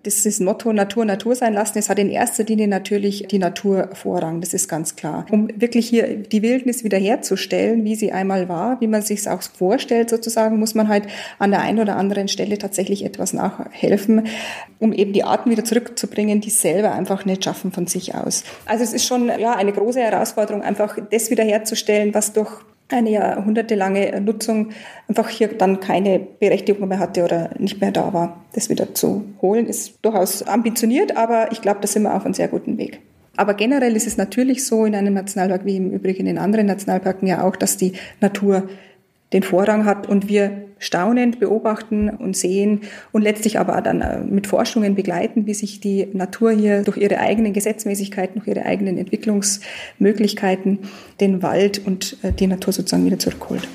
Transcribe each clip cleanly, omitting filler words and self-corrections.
Das ist das Motto Natur Natur sein lassen. Es hat in erster Linie natürlich die Natur Vorrang, das ist ganz klar. Um wirklich hier die Wildnis wiederherzustellen, wie sie einmal war, wie man sich es auch vorstellt sozusagen, muss man halt an der einen oder anderen Stelle tatsächlich etwas nachhelfen, um eben die Arten wieder zurückzubringen, die es selber einfach nicht schaffen von sich aus. Also es ist schon eine große Herausforderung, einfach das wiederherzustellen, was durch eine jahrhundertelange Nutzung einfach hier dann keine Berechtigung mehr hatte oder nicht mehr da war. Das wieder zu holen ist durchaus ambitioniert, aber ich glaube, da sind wir auf einem sehr guten Weg. Aber generell ist es natürlich so in einem Nationalpark wie im Übrigen in anderen Nationalparken ja auch, dass die Natur den Vorrang hat und wir staunend beobachten und sehen und letztlich aber dann mit Forschungen begleiten, wie sich die Natur hier durch ihre eigenen Gesetzmäßigkeiten, durch ihre eigenen Entwicklungsmöglichkeiten den Wald und die Natur sozusagen wieder zurückholt.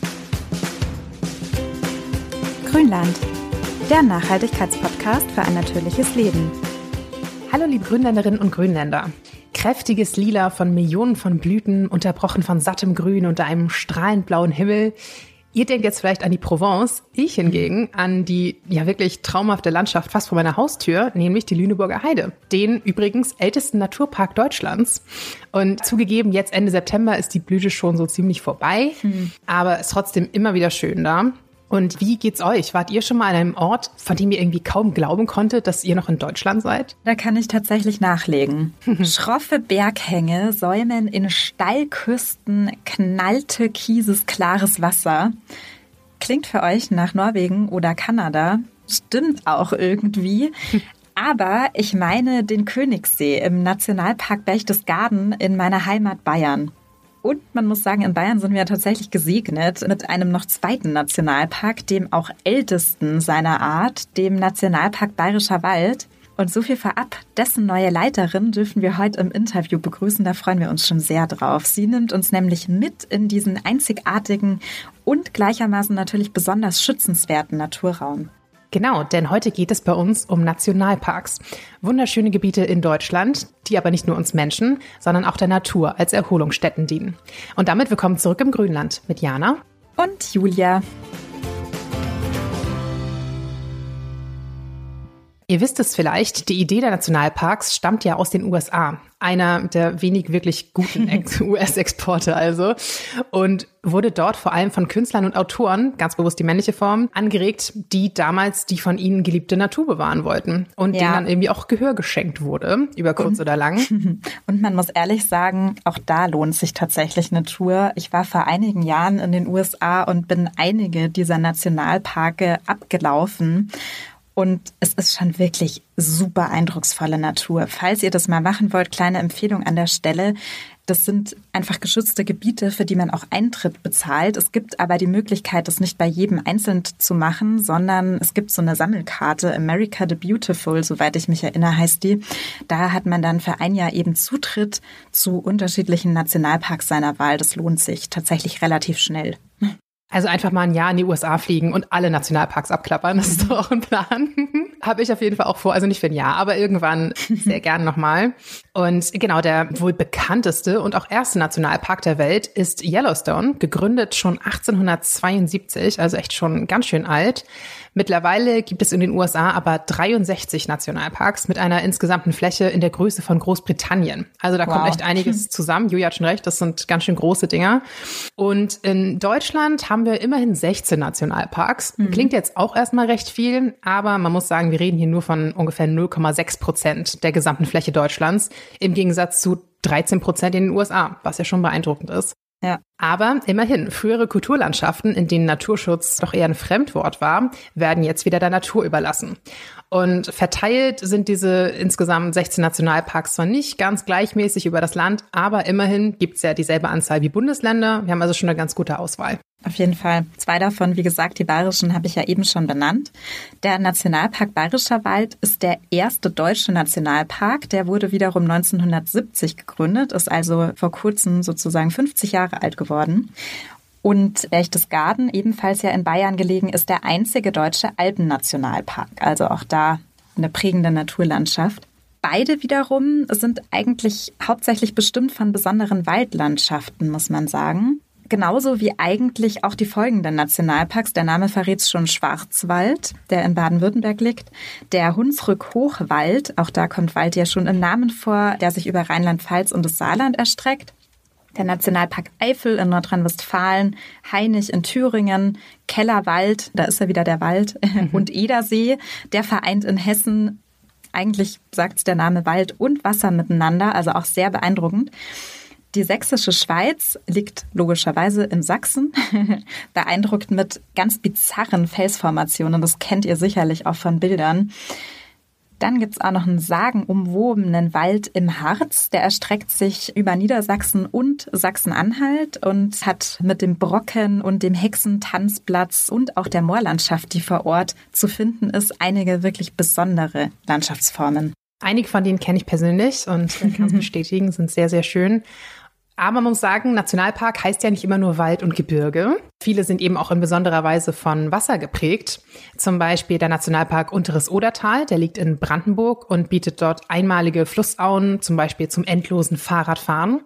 Grünland, der Nachhaltigkeitspodcast für ein natürliches Leben. Hallo liebe Grünländerinnen und Grünländer. Kräftiges Lila von Millionen von Blüten, unterbrochen von sattem Grün unter einem strahlend blauen Himmel. Ihr denkt jetzt vielleicht an die Provence, ich hingegen an die wirklich traumhafte Landschaft fast vor meiner Haustür, nämlich die Lüneburger Heide, den übrigens ältesten Naturpark Deutschlands. Und zugegeben, jetzt Ende September ist die Blüte schon so ziemlich vorbei, aber es ist trotzdem immer wieder schön da. Und wie geht's euch? Wart ihr schon mal an einem Ort, von dem ihr irgendwie kaum glauben konntet, dass ihr noch in Deutschland seid? Da kann ich tatsächlich nachlegen. Schroffe Berghänge säumen in Steilküsten knalltürkises, klares Wasser. Klingt für euch nach Norwegen oder Kanada. Stimmt auch irgendwie. Aber ich meine den Königssee im Nationalpark Berchtesgaden in meiner Heimat Bayern. Und man muss sagen, in Bayern sind wir tatsächlich gesegnet mit einem noch zweiten Nationalpark, dem auch ältesten seiner Art, dem Nationalpark Bayerischer Wald. Und so viel vorab, dessen neue Leiterin dürfen wir heute im Interview begrüßen. Da freuen wir uns schon sehr drauf. Sie nimmt uns nämlich mit in diesen einzigartigen und gleichermaßen natürlich besonders schützenswerten Naturraum. Genau, denn heute geht es bei uns um Nationalparks. Wunderschöne Gebiete in Deutschland, die aber nicht nur uns Menschen, sondern auch der Natur als Erholungsstätten dienen. Und damit willkommen zurück im Grünland mit Jana und Julia. Ihr wisst es vielleicht, die Idee der Nationalparks stammt ja aus den USA. Einer der wenig wirklich guten US-Exporte also. Und wurde dort vor allem von Künstlern und Autoren, ganz bewusst die männliche Form, angeregt, die damals die von ihnen geliebte Natur bewahren wollten. Und denen dann irgendwie auch Gehör geschenkt wurde, über kurz oder lang. Und man muss ehrlich sagen, auch da lohnt sich tatsächlich eine Tour. Ich war vor einigen Jahren in den USA und bin einige dieser Nationalparke abgelaufen. Und es ist schon wirklich super eindrucksvolle Natur. Falls ihr das mal machen wollt, kleine Empfehlung an der Stelle. Das sind einfach geschützte Gebiete, für die man auch Eintritt bezahlt. Es gibt aber die Möglichkeit, das nicht bei jedem einzeln zu machen, sondern es gibt so eine Sammelkarte, America the Beautiful, soweit ich mich erinnere, heißt die. Da hat man dann für ein Jahr eben Zutritt zu unterschiedlichen Nationalparks seiner Wahl. Das lohnt sich tatsächlich relativ schnell. Also einfach mal ein Jahr in die USA fliegen und alle Nationalparks abklappern, das ist doch auch ein Plan. Habe ich auf jeden Fall auch vor, also nicht für ein Jahr, aber irgendwann sehr gern nochmal. Und genau, der wohl bekannteste und auch erste Nationalpark der Welt ist Yellowstone, gegründet schon 1872, also echt schon ganz schön alt. Mittlerweile gibt es in den USA aber 63 Nationalparks mit einer insgesamten Fläche in der Größe von Großbritannien. Also da kommt echt einiges zusammen. Julia hat schon recht, das sind ganz schön große Dinger. Und in Deutschland haben wir immerhin 16 Nationalparks. Klingt jetzt auch erstmal recht viel, aber man muss sagen, wir reden hier nur von ungefähr 0,6% der gesamten Fläche Deutschlands, im Gegensatz zu 13% in den USA, was ja schon beeindruckend ist. Ja. Aber immerhin, frühere Kulturlandschaften, in denen Naturschutz doch eher ein Fremdwort war, werden jetzt wieder der Natur überlassen. Und verteilt sind diese insgesamt 16 Nationalparks zwar nicht ganz gleichmäßig über das Land, aber immerhin gibt es ja dieselbe Anzahl wie Bundesländer. Wir haben also schon eine ganz gute Auswahl. Auf jeden Fall. 2 davon, wie gesagt, die bayerischen habe ich ja eben schon benannt. Der Nationalpark Bayerischer Wald ist der erste deutsche Nationalpark. Der wurde wiederum 1970 gegründet, ist also vor kurzem sozusagen 50 Jahre alt geworden. Und Berchtesgaden, ebenfalls ja in Bayern gelegen, ist der einzige deutsche Alpennationalpark. Also auch da eine prägende Naturlandschaft. Beide wiederum sind eigentlich hauptsächlich bestimmt von besonderen Waldlandschaften, muss man sagen. Genauso wie eigentlich auch die folgenden Nationalparks. Der Name verrät es schon: Schwarzwald, der in Baden-Württemberg liegt. Der Hunsrück-Hochwald, auch da kommt Wald ja schon im Namen vor, der sich über Rheinland-Pfalz und das Saarland erstreckt. Der Nationalpark Eifel in Nordrhein-Westfalen, Hainich in Thüringen, Kellerwald, da ist ja wieder der Wald, und Edersee, der vereint in Hessen, eigentlich sagt es der Name, Wald und Wasser miteinander, also auch sehr beeindruckend. Die sächsische Schweiz liegt logischerweise in Sachsen, beeindruckt mit ganz bizarren Felsformationen. Das kennt ihr sicherlich auch von Bildern. Dann gibt's auch noch einen sagenumwobenen Wald im Harz. Der erstreckt sich über Niedersachsen und Sachsen-Anhalt und hat mit dem Brocken und dem Hexentanzplatz und auch der Moorlandschaft, die vor Ort zu finden ist, einige wirklich besondere Landschaftsformen. Einige von denen kenne ich persönlich und kann es bestätigen, sind sehr, sehr schön. Aber man muss sagen, Nationalpark heißt ja nicht immer nur Wald und Gebirge. Viele sind eben auch in besonderer Weise von Wasser geprägt. Zum Beispiel der Nationalpark Unteres Odertal, der liegt in Brandenburg und bietet dort einmalige Flussauen, zum Beispiel zum endlosen Fahrradfahren.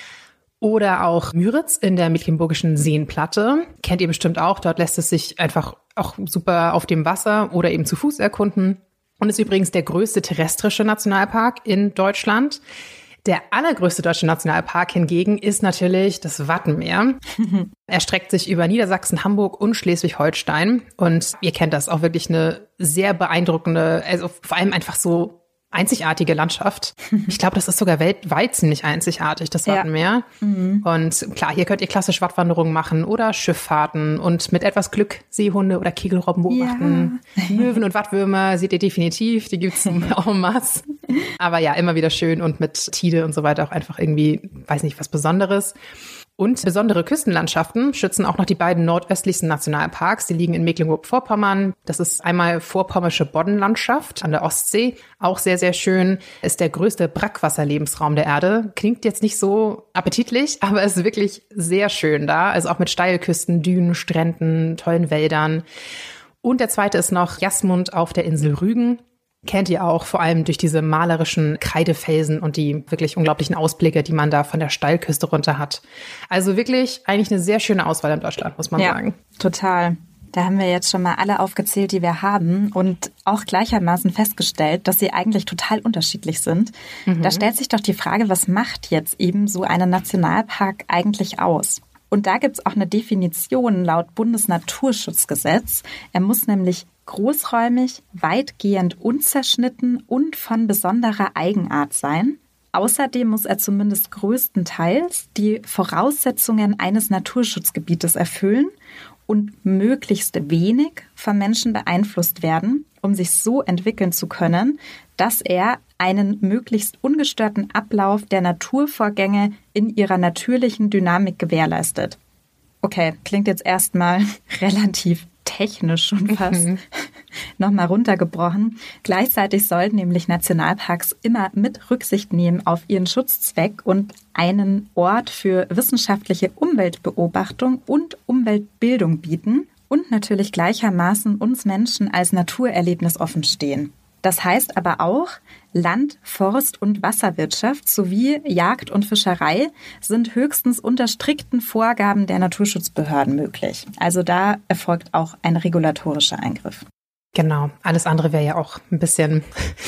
Oder auch Müritz in der Mecklenburgischen Seenplatte. Kennt ihr bestimmt auch. Dort lässt es sich einfach auch super auf dem Wasser oder eben zu Fuß erkunden. Und ist übrigens der größte terrestrische Nationalpark in Deutschland. Der allergrößte deutsche Nationalpark hingegen ist natürlich das Wattenmeer. Er streckt sich über Niedersachsen, Hamburg und Schleswig-Holstein. Und ihr kennt das, auch wirklich eine sehr beeindruckende, also vor allem einfach so einzigartige Landschaft. Ich glaube, das ist sogar weltweit ziemlich einzigartig, das Wattenmeer. Ja. Und klar, hier könnt ihr klassisch Wattwanderungen machen oder Schifffahrten und mit etwas Glück Seehunde oder Kegelrobben beobachten. Ja. Möwen und Wattwürmer seht ihr definitiv, die gibt's en masse. Aber ja, immer wieder schön und mit Tide und so weiter auch einfach irgendwie, weiß nicht, was Besonderes. Und besondere Küstenlandschaften schützen auch noch die beiden nordöstlichsten Nationalparks. Die liegen in Mecklenburg-Vorpommern. Das ist einmal Vorpommersche Boddenlandschaft an der Ostsee. Auch sehr, sehr schön. Ist der größte Brackwasserlebensraum der Erde. Klingt jetzt nicht so appetitlich, aber ist wirklich sehr schön da. Also auch mit Steilküsten, Dünen, Stränden, tollen Wäldern. Und der zweite ist noch Jasmund auf der Insel Rügen. Kennt ihr auch, vor allem durch diese malerischen Kreidefelsen und die wirklich unglaublichen Ausblicke, die man da von der Steilküste runter hat. Also wirklich eigentlich eine sehr schöne Auswahl in Deutschland, muss man sagen. Total. Da haben wir jetzt schon mal alle aufgezählt, die wir haben und auch gleichermaßen festgestellt, dass sie eigentlich total unterschiedlich sind. Da stellt sich doch die Frage, was macht jetzt eben so einen Nationalpark eigentlich aus? Und da gibt's auch eine Definition laut Bundesnaturschutzgesetz. Er muss nämlich großräumig, weitgehend unzerschnitten und von besonderer Eigenart sein. Außerdem muss er zumindest größtenteils die Voraussetzungen eines Naturschutzgebietes erfüllen und möglichst wenig von Menschen beeinflusst werden, um sich so entwickeln zu können, dass er einen möglichst ungestörten Ablauf der Naturvorgänge in ihrer natürlichen Dynamik gewährleistet. Okay, klingt jetzt erstmal relativ technisch schon fast nochmal runtergebrochen. Gleichzeitig sollten nämlich Nationalparks immer mit Rücksicht nehmen auf ihren Schutzzweck und einen Ort für wissenschaftliche Umweltbeobachtung und Umweltbildung bieten und natürlich gleichermaßen uns Menschen als Naturerlebnis offen stehen. Das heißt aber auch, Land-, Forst- und Wasserwirtschaft sowie Jagd und Fischerei sind höchstens unter strikten Vorgaben der Naturschutzbehörden möglich. Also da erfolgt auch ein regulatorischer Eingriff. Genau, alles andere wäre ja auch ein bisschen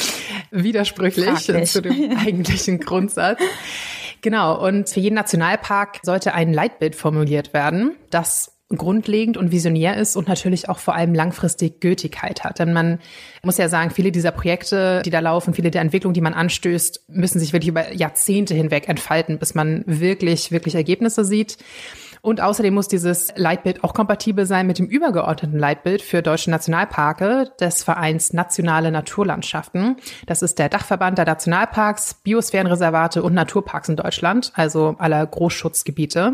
widersprüchlich zu dem eigentlichen Grundsatz. Genau, und für jeden Nationalpark sollte ein Leitbild formuliert werden, das grundlegend und visionär ist und natürlich auch vor allem langfristig Gültigkeit hat. Denn man muss ja sagen, viele dieser Projekte, die da laufen, viele der Entwicklungen, die man anstößt, müssen sich wirklich über Jahrzehnte hinweg entfalten, bis man wirklich, wirklich Ergebnisse sieht. Und außerdem muss dieses Leitbild auch kompatibel sein mit dem übergeordneten Leitbild für deutsche Nationalparke des Vereins Nationale Naturlandschaften. Das ist der Dachverband der Nationalparks, Biosphärenreservate und Naturparks in Deutschland, also aller Großschutzgebiete.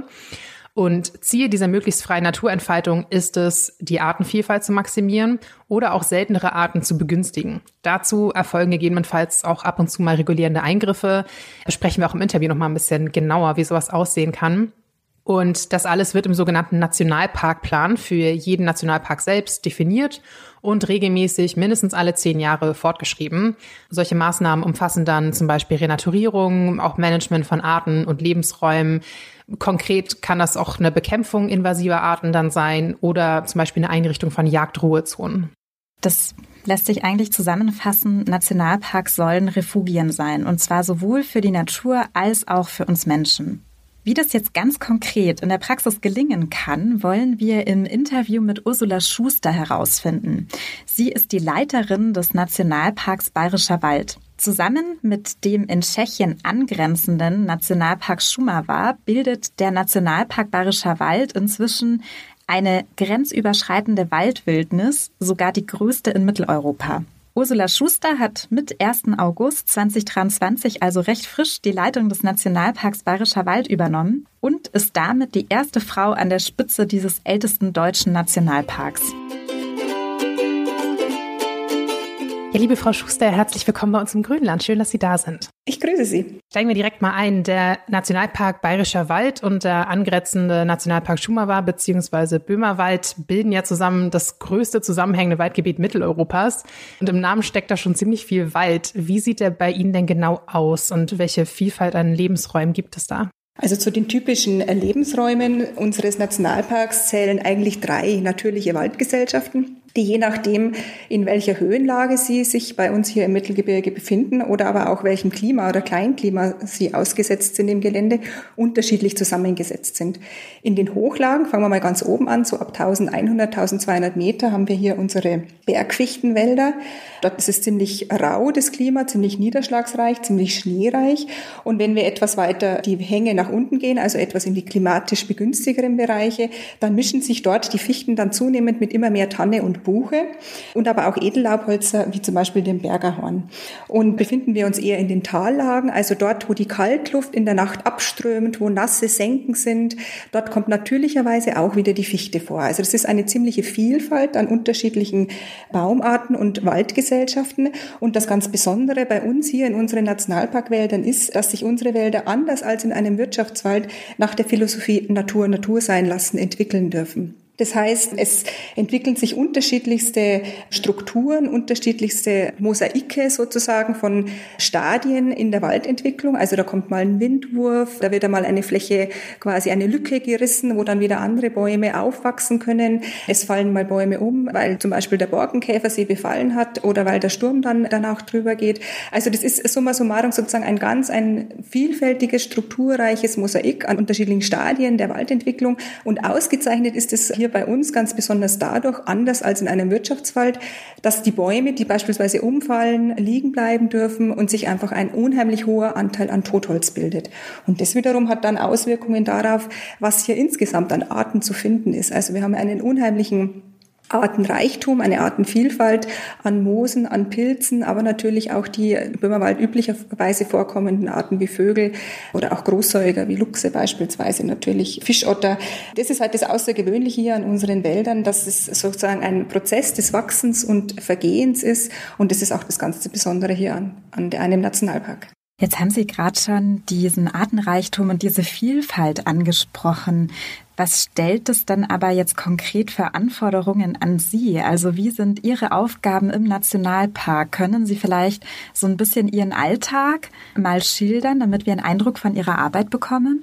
Und Ziel dieser möglichst freien Naturentfaltung ist es, die Artenvielfalt zu maximieren oder auch seltenere Arten zu begünstigen. Dazu erfolgen gegebenenfalls auch ab und zu mal regulierende Eingriffe. Besprechen wir auch im Interview noch mal ein bisschen genauer, wie sowas aussehen kann. Und das alles wird im sogenannten Nationalparkplan für jeden Nationalpark selbst definiert und regelmäßig mindestens alle 10 Jahre fortgeschrieben. Solche Maßnahmen umfassen dann zum Beispiel Renaturierung, auch Management von Arten und Lebensräumen. Konkret kann das auch eine Bekämpfung invasiver Arten dann sein oder zum Beispiel eine Einrichtung von Jagdruhezonen. Das lässt sich eigentlich zusammenfassen, Nationalparks sollen Refugien sein, und zwar sowohl für die Natur als auch für uns Menschen. Wie das jetzt ganz konkret in der Praxis gelingen kann, wollen wir im Interview mit Ursula Schuster herausfinden. Sie ist die Leiterin des Nationalparks Bayerischer Wald. Zusammen mit dem in Tschechien angrenzenden Nationalpark Šumava bildet der Nationalpark Bayerischer Wald inzwischen eine grenzüberschreitende Waldwildnis, sogar die größte in Mitteleuropa. Ursula Schuster hat mit 1. August 2023, also recht frisch, die Leitung des Nationalparks Bayerischer Wald übernommen und ist damit die erste Frau an der Spitze dieses ältesten deutschen Nationalparks. Ja, liebe Frau Schuster, herzlich willkommen bei uns im Grünland. Schön, dass Sie da sind. Ich grüße Sie. Steigen wir direkt mal ein. Der Nationalpark Bayerischer Wald und der angrenzende Nationalpark Šumava bzw. Böhmerwald bilden ja zusammen das größte zusammenhängende Waldgebiet Mitteleuropas. Und im Namen steckt da schon ziemlich viel Wald. Wie sieht der bei Ihnen denn genau aus und welche Vielfalt an Lebensräumen gibt es da? Also zu den typischen Lebensräumen unseres Nationalparks zählen eigentlich 3 natürliche Waldgesellschaften, die je nachdem, in welcher Höhenlage sie sich bei uns hier im Mittelgebirge befinden oder aber auch welchem Klima oder Kleinklima sie ausgesetzt sind im Gelände, unterschiedlich zusammengesetzt sind. In den Hochlagen, fangen wir mal ganz oben an, so ab 1100, 1200 Meter haben wir hier unsere Bergfichtenwälder. Dort ist es ziemlich rau, das Klima, ziemlich niederschlagsreich, ziemlich schneereich. Und wenn wir etwas weiter die Hänge nach unten gehen, also etwas in die klimatisch begünstigeren Bereiche, dann mischen sich dort die Fichten dann zunehmend mit immer mehr Tanne und Buche und aber auch Edellaubhölzer, wie zum Beispiel dem Bergerhorn. Und befinden wir uns eher in den Tallagen, also dort, wo die Kaltluft in der Nacht abströmt, wo nasse Senken sind, dort kommt natürlicherweise auch wieder die Fichte vor. Also das ist eine ziemliche Vielfalt an unterschiedlichen Baumarten und Waldgesellschaften. Und das ganz Besondere bei uns hier in unseren Nationalparkwäldern ist, dass sich unsere Wälder anders als in einem Wirtschaftswald nach der Philosophie Natur Natur sein lassen entwickeln dürfen. Das heißt, es entwickeln sich unterschiedlichste Strukturen, unterschiedlichste Mosaike sozusagen von Stadien in der Waldentwicklung. Also da kommt mal ein Windwurf, da wird einmal eine Fläche, quasi eine Lücke gerissen, wo dann wieder andere Bäume aufwachsen können. Es fallen mal Bäume um, weil zum Beispiel der Borkenkäfer sie befallen hat oder weil der Sturm dann danach drüber geht. Also das ist summa summarum sozusagen ein vielfältiges, strukturreiches Mosaik an unterschiedlichen Stadien der Waldentwicklung. Und ausgezeichnet ist es hier bei uns ganz besonders dadurch, anders als in einem Wirtschaftswald, dass die Bäume, die beispielsweise umfallen, liegen bleiben dürfen und sich einfach ein unheimlich hoher Anteil an Totholz bildet. Und das wiederum hat dann Auswirkungen darauf, was hier insgesamt an Arten zu finden ist. Also wir haben einen unheimlichen Artenreichtum, eine Artenvielfalt an Moosen, an Pilzen, aber natürlich auch die im Böhmerwald üblicherweise vorkommenden Arten wie Vögel oder auch Großsäuger wie Luchse beispielsweise, natürlich Fischotter. Das ist halt das Außergewöhnliche hier an unseren Wäldern, dass es sozusagen ein Prozess des Wachsens und Vergehens ist, und das ist auch das ganz Besondere hier an einem Nationalpark. Jetzt haben Sie gerade schon diesen Artenreichtum und diese Vielfalt angesprochen. Was stellt es dann aber jetzt konkret für Anforderungen an Sie? Also wie sind Ihre Aufgaben im Nationalpark? Können Sie vielleicht so ein bisschen Ihren Alltag mal schildern, damit wir einen Eindruck von Ihrer Arbeit bekommen?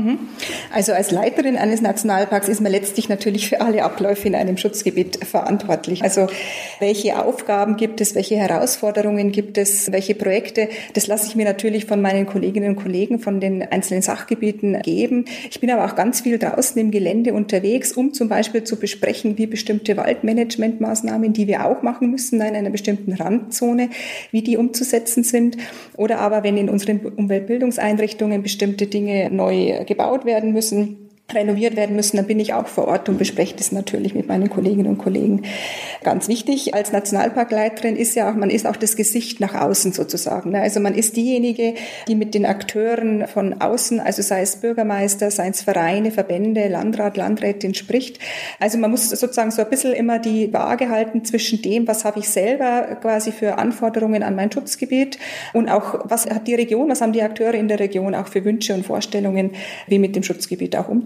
Also als Leiterin eines Nationalparks ist man letztlich natürlich für alle Abläufe in einem Schutzgebiet verantwortlich. Also welche Aufgaben gibt es, welche Herausforderungen gibt es, welche Projekte, das lasse ich mir natürlich von meinen Kolleginnen und Kollegen von den einzelnen Sachgebieten geben. Ich bin aber auch ganz viel draußen im Gelände unterwegs, um zum Beispiel zu besprechen, wie bestimmte Waldmanagementmaßnahmen, die wir auch machen müssen in einer bestimmten Randzone, wie die umzusetzen sind. Oder aber wenn in unseren Umweltbildungseinrichtungen bestimmte Dinge neu gebaut werden müssen, renoviert werden müssen, dann bin ich auch vor Ort und bespreche das natürlich mit meinen Kolleginnen und Kollegen. Ganz wichtig als Nationalparkleiterin ist ja auch, man ist auch das Gesicht nach außen sozusagen. Also man ist diejenige, die mit den Akteuren von außen, also sei es Bürgermeister, sei es Vereine, Verbände, Landrat, Landrätin spricht. Also man muss sozusagen so ein bisschen immer die Waage halten zwischen dem, was habe ich selber quasi für Anforderungen an mein Schutzgebiet und auch, was hat die Region, was haben die Akteure in der Region auch für Wünsche und Vorstellungen, wie mit dem Schutzgebiet auch umzugehen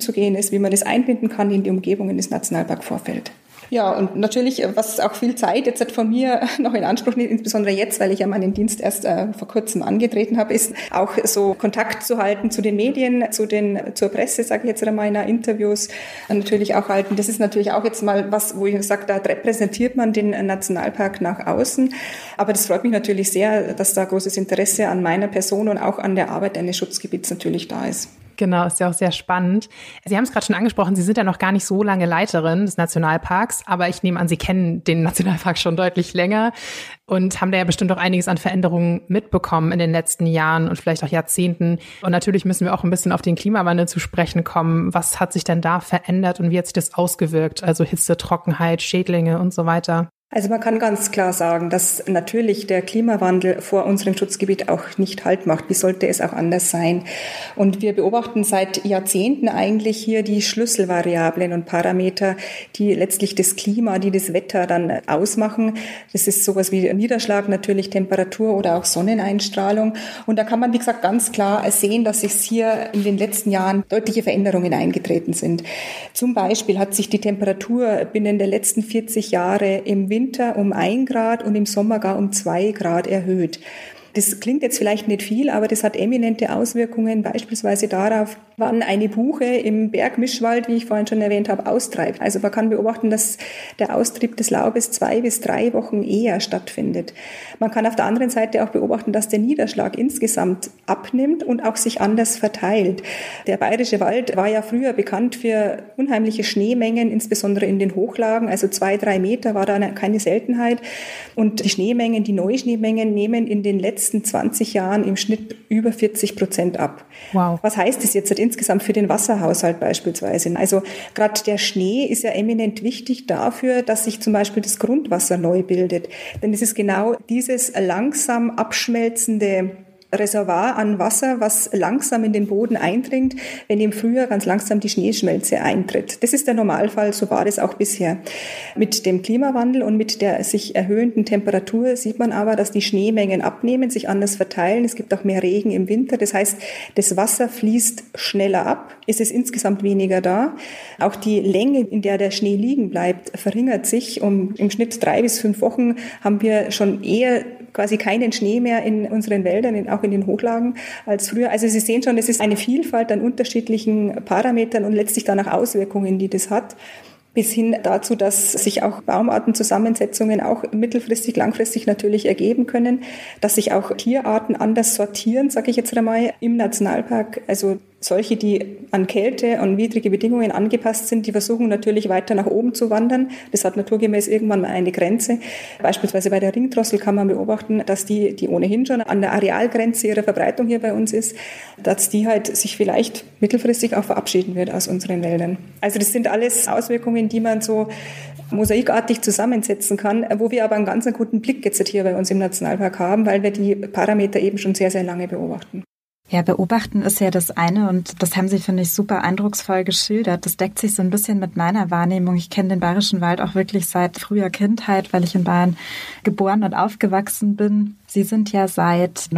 umzugehen ist, wie man das einbinden kann in die Umgebungen des Nationalparkvorfelds. Ja, und natürlich, was auch viel Zeit jetzt von mir noch in Anspruch nimmt, insbesondere jetzt, weil ich ja meinen Dienst erst vor kurzem angetreten habe, ist auch so Kontakt zu halten zu den Medien, zur Presse, sage ich jetzt einmal, in Interviews natürlich auch halten. Das ist natürlich auch jetzt mal was, wo ich sage, da repräsentiert man den Nationalpark nach außen. Aber das freut mich natürlich sehr, dass da großes Interesse an meiner Person und auch an der Arbeit eines Schutzgebiets natürlich da ist. Genau, ist ja auch sehr spannend. Sie haben es gerade schon angesprochen, Sie sind ja noch gar nicht so lange Leiterin des Nationalparks, aber ich nehme an, Sie kennen den Nationalpark schon deutlich länger und haben da ja bestimmt auch einiges an Veränderungen mitbekommen in den letzten Jahren und vielleicht auch Jahrzehnten. Und natürlich müssen wir auch ein bisschen auf den Klimawandel zu sprechen kommen. Was hat sich denn da verändert und wie hat sich das ausgewirkt? Also Hitze, Trockenheit, Schädlinge und so weiter. Also man kann ganz klar sagen, dass natürlich der Klimawandel vor unserem Schutzgebiet auch nicht Halt macht. Wie sollte es auch anders sein? Und wir beobachten seit Jahrzehnten eigentlich hier die Schlüsselvariablen und Parameter, die letztlich das Klima, die das Wetter dann ausmachen. Das ist sowas wie Niederschlag, natürlich Temperatur oder auch Sonneneinstrahlung. Und da kann man, wie gesagt, ganz klar sehen, dass es hier in den letzten Jahren deutliche Veränderungen eingetreten sind. Zum Beispiel hat sich die Temperatur binnen der letzten 40 Jahre im Winter um 1 Grad und im Sommer gar um 2 Grad erhöht. Das klingt jetzt vielleicht nicht viel, aber das hat eminente Auswirkungen, beispielsweise darauf, wann eine Buche im Bergmischwald, wie ich vorhin schon erwähnt habe, austreibt. Also man kann beobachten, dass der Austrieb des Laubes 2 bis 3 Wochen eher stattfindet. Man kann auf der anderen Seite auch beobachten, dass der Niederschlag insgesamt abnimmt und auch sich anders verteilt. Der Bayerische Wald war ja früher bekannt für unheimliche Schneemengen, insbesondere in den Hochlagen, also 2-3 Meter war da keine Seltenheit. Und die Schneemengen, die Neuschneemengen nehmen in den letzten 20 Jahren im Schnitt über 40% ab. Wow. Was heißt das jetzt insgesamt für den Wasserhaushalt beispielsweise? Also gerade der Schnee ist ja eminent wichtig dafür, dass sich zum Beispiel das Grundwasser neu bildet. Denn es ist genau dieses langsam abschmelzende Reservoir an Wasser, was langsam in den Boden eindringt, wenn im Frühjahr ganz langsam die Schneeschmelze eintritt. Das ist der Normalfall, so war das auch bisher. Mit dem Klimawandel und mit der sich erhöhenden Temperatur sieht man aber, dass die Schneemengen abnehmen, sich anders verteilen. Es gibt auch mehr Regen im Winter. Das heißt, das Wasser fließt schneller ab. Es ist insgesamt weniger da. Auch die Länge, in der der Schnee liegen bleibt, verringert sich. Im Schnitt 3 bis 5 Wochen haben wir schon eher quasi keinen Schnee mehr in unseren Wäldern, auch in den Hochlagen als früher. Also Sie sehen schon, es ist eine Vielfalt an unterschiedlichen Parametern und letztlich dann auch Auswirkungen, die das hat. Bis hin dazu, dass sich auch Baumartenzusammensetzungen auch mittelfristig, langfristig natürlich ergeben können, dass sich auch Tierarten anders sortieren, sage ich jetzt einmal, im Nationalpark. Also solche, die an Kälte und widrige Bedingungen angepasst sind, die versuchen natürlich weiter nach oben zu wandern. Das hat naturgemäß irgendwann mal eine Grenze. Beispielsweise bei der Ringdrossel kann man beobachten, dass die ohnehin schon an der Arealgrenze ihrer Verbreitung hier bei uns ist, dass die halt sich vielleicht mittelfristig auch verabschieden wird aus unseren Wäldern. Also das sind alles Auswirkungen, die man so mosaikartig zusammensetzen kann, wo wir aber einen ganz guten Blick jetzt hier bei uns im Nationalpark haben, weil wir die Parameter eben schon sehr, sehr lange beobachten. Ja, beobachten ist ja das eine und das haben Sie, finde ich, super eindrucksvoll geschildert. Das deckt sich so ein bisschen mit meiner Wahrnehmung. Ich kenne den Bayerischen Wald auch wirklich seit früher Kindheit, weil ich in Bayern geboren und aufgewachsen bin. Sie sind ja seit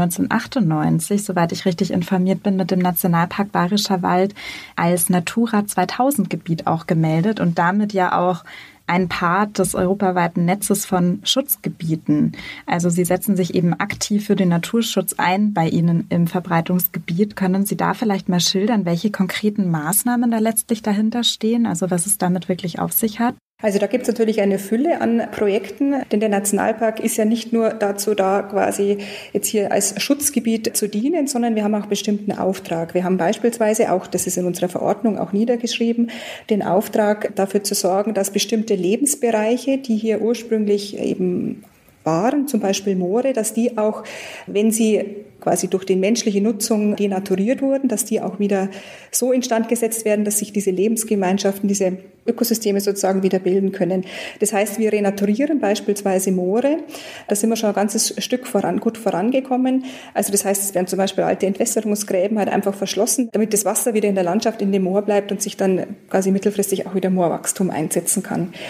1998, soweit ich richtig informiert bin, mit dem Nationalpark Bayerischer Wald als Natura 2000 Gebiet auch gemeldet und damit ja auch ein Part des europaweiten Netzes von Schutzgebieten. Also Sie setzen sich eben aktiv für den Naturschutz ein bei Ihnen im Verbreitungsgebiet. Können Sie da vielleicht mal schildern, welche konkreten Maßnahmen da letztlich dahinter stehen? Also was es damit wirklich auf sich hat? Also da gibt es natürlich eine Fülle an Projekten, denn der Nationalpark ist ja nicht nur dazu da, quasi jetzt hier als Schutzgebiet zu dienen, sondern wir haben auch bestimmten Auftrag. Wir haben beispielsweise auch, das ist in unserer Verordnung auch niedergeschrieben, den Auftrag dafür zu sorgen, dass bestimmte Lebensbereiche, die hier ursprünglich eben waren, zum Beispiel Moore, dass die auch, wenn sie quasi durch die menschliche Nutzung denaturiert wurden, dass die auch wieder so instand gesetzt werden, dass sich diese Lebensgemeinschaften, diese Ökosysteme sozusagen wieder bilden können. Das heißt, wir renaturieren beispielsweise Moore. Da sind wir schon ein ganzes Stück gut vorangekommen. Also das heißt, es werden zum Beispiel alte Entwässerungsgräben halt einfach verschlossen, damit das Wasser wieder in der Landschaft in dem Moor bleibt und sich dann quasi mittelfristig auch wieder Moorwachstum einsetzen kann.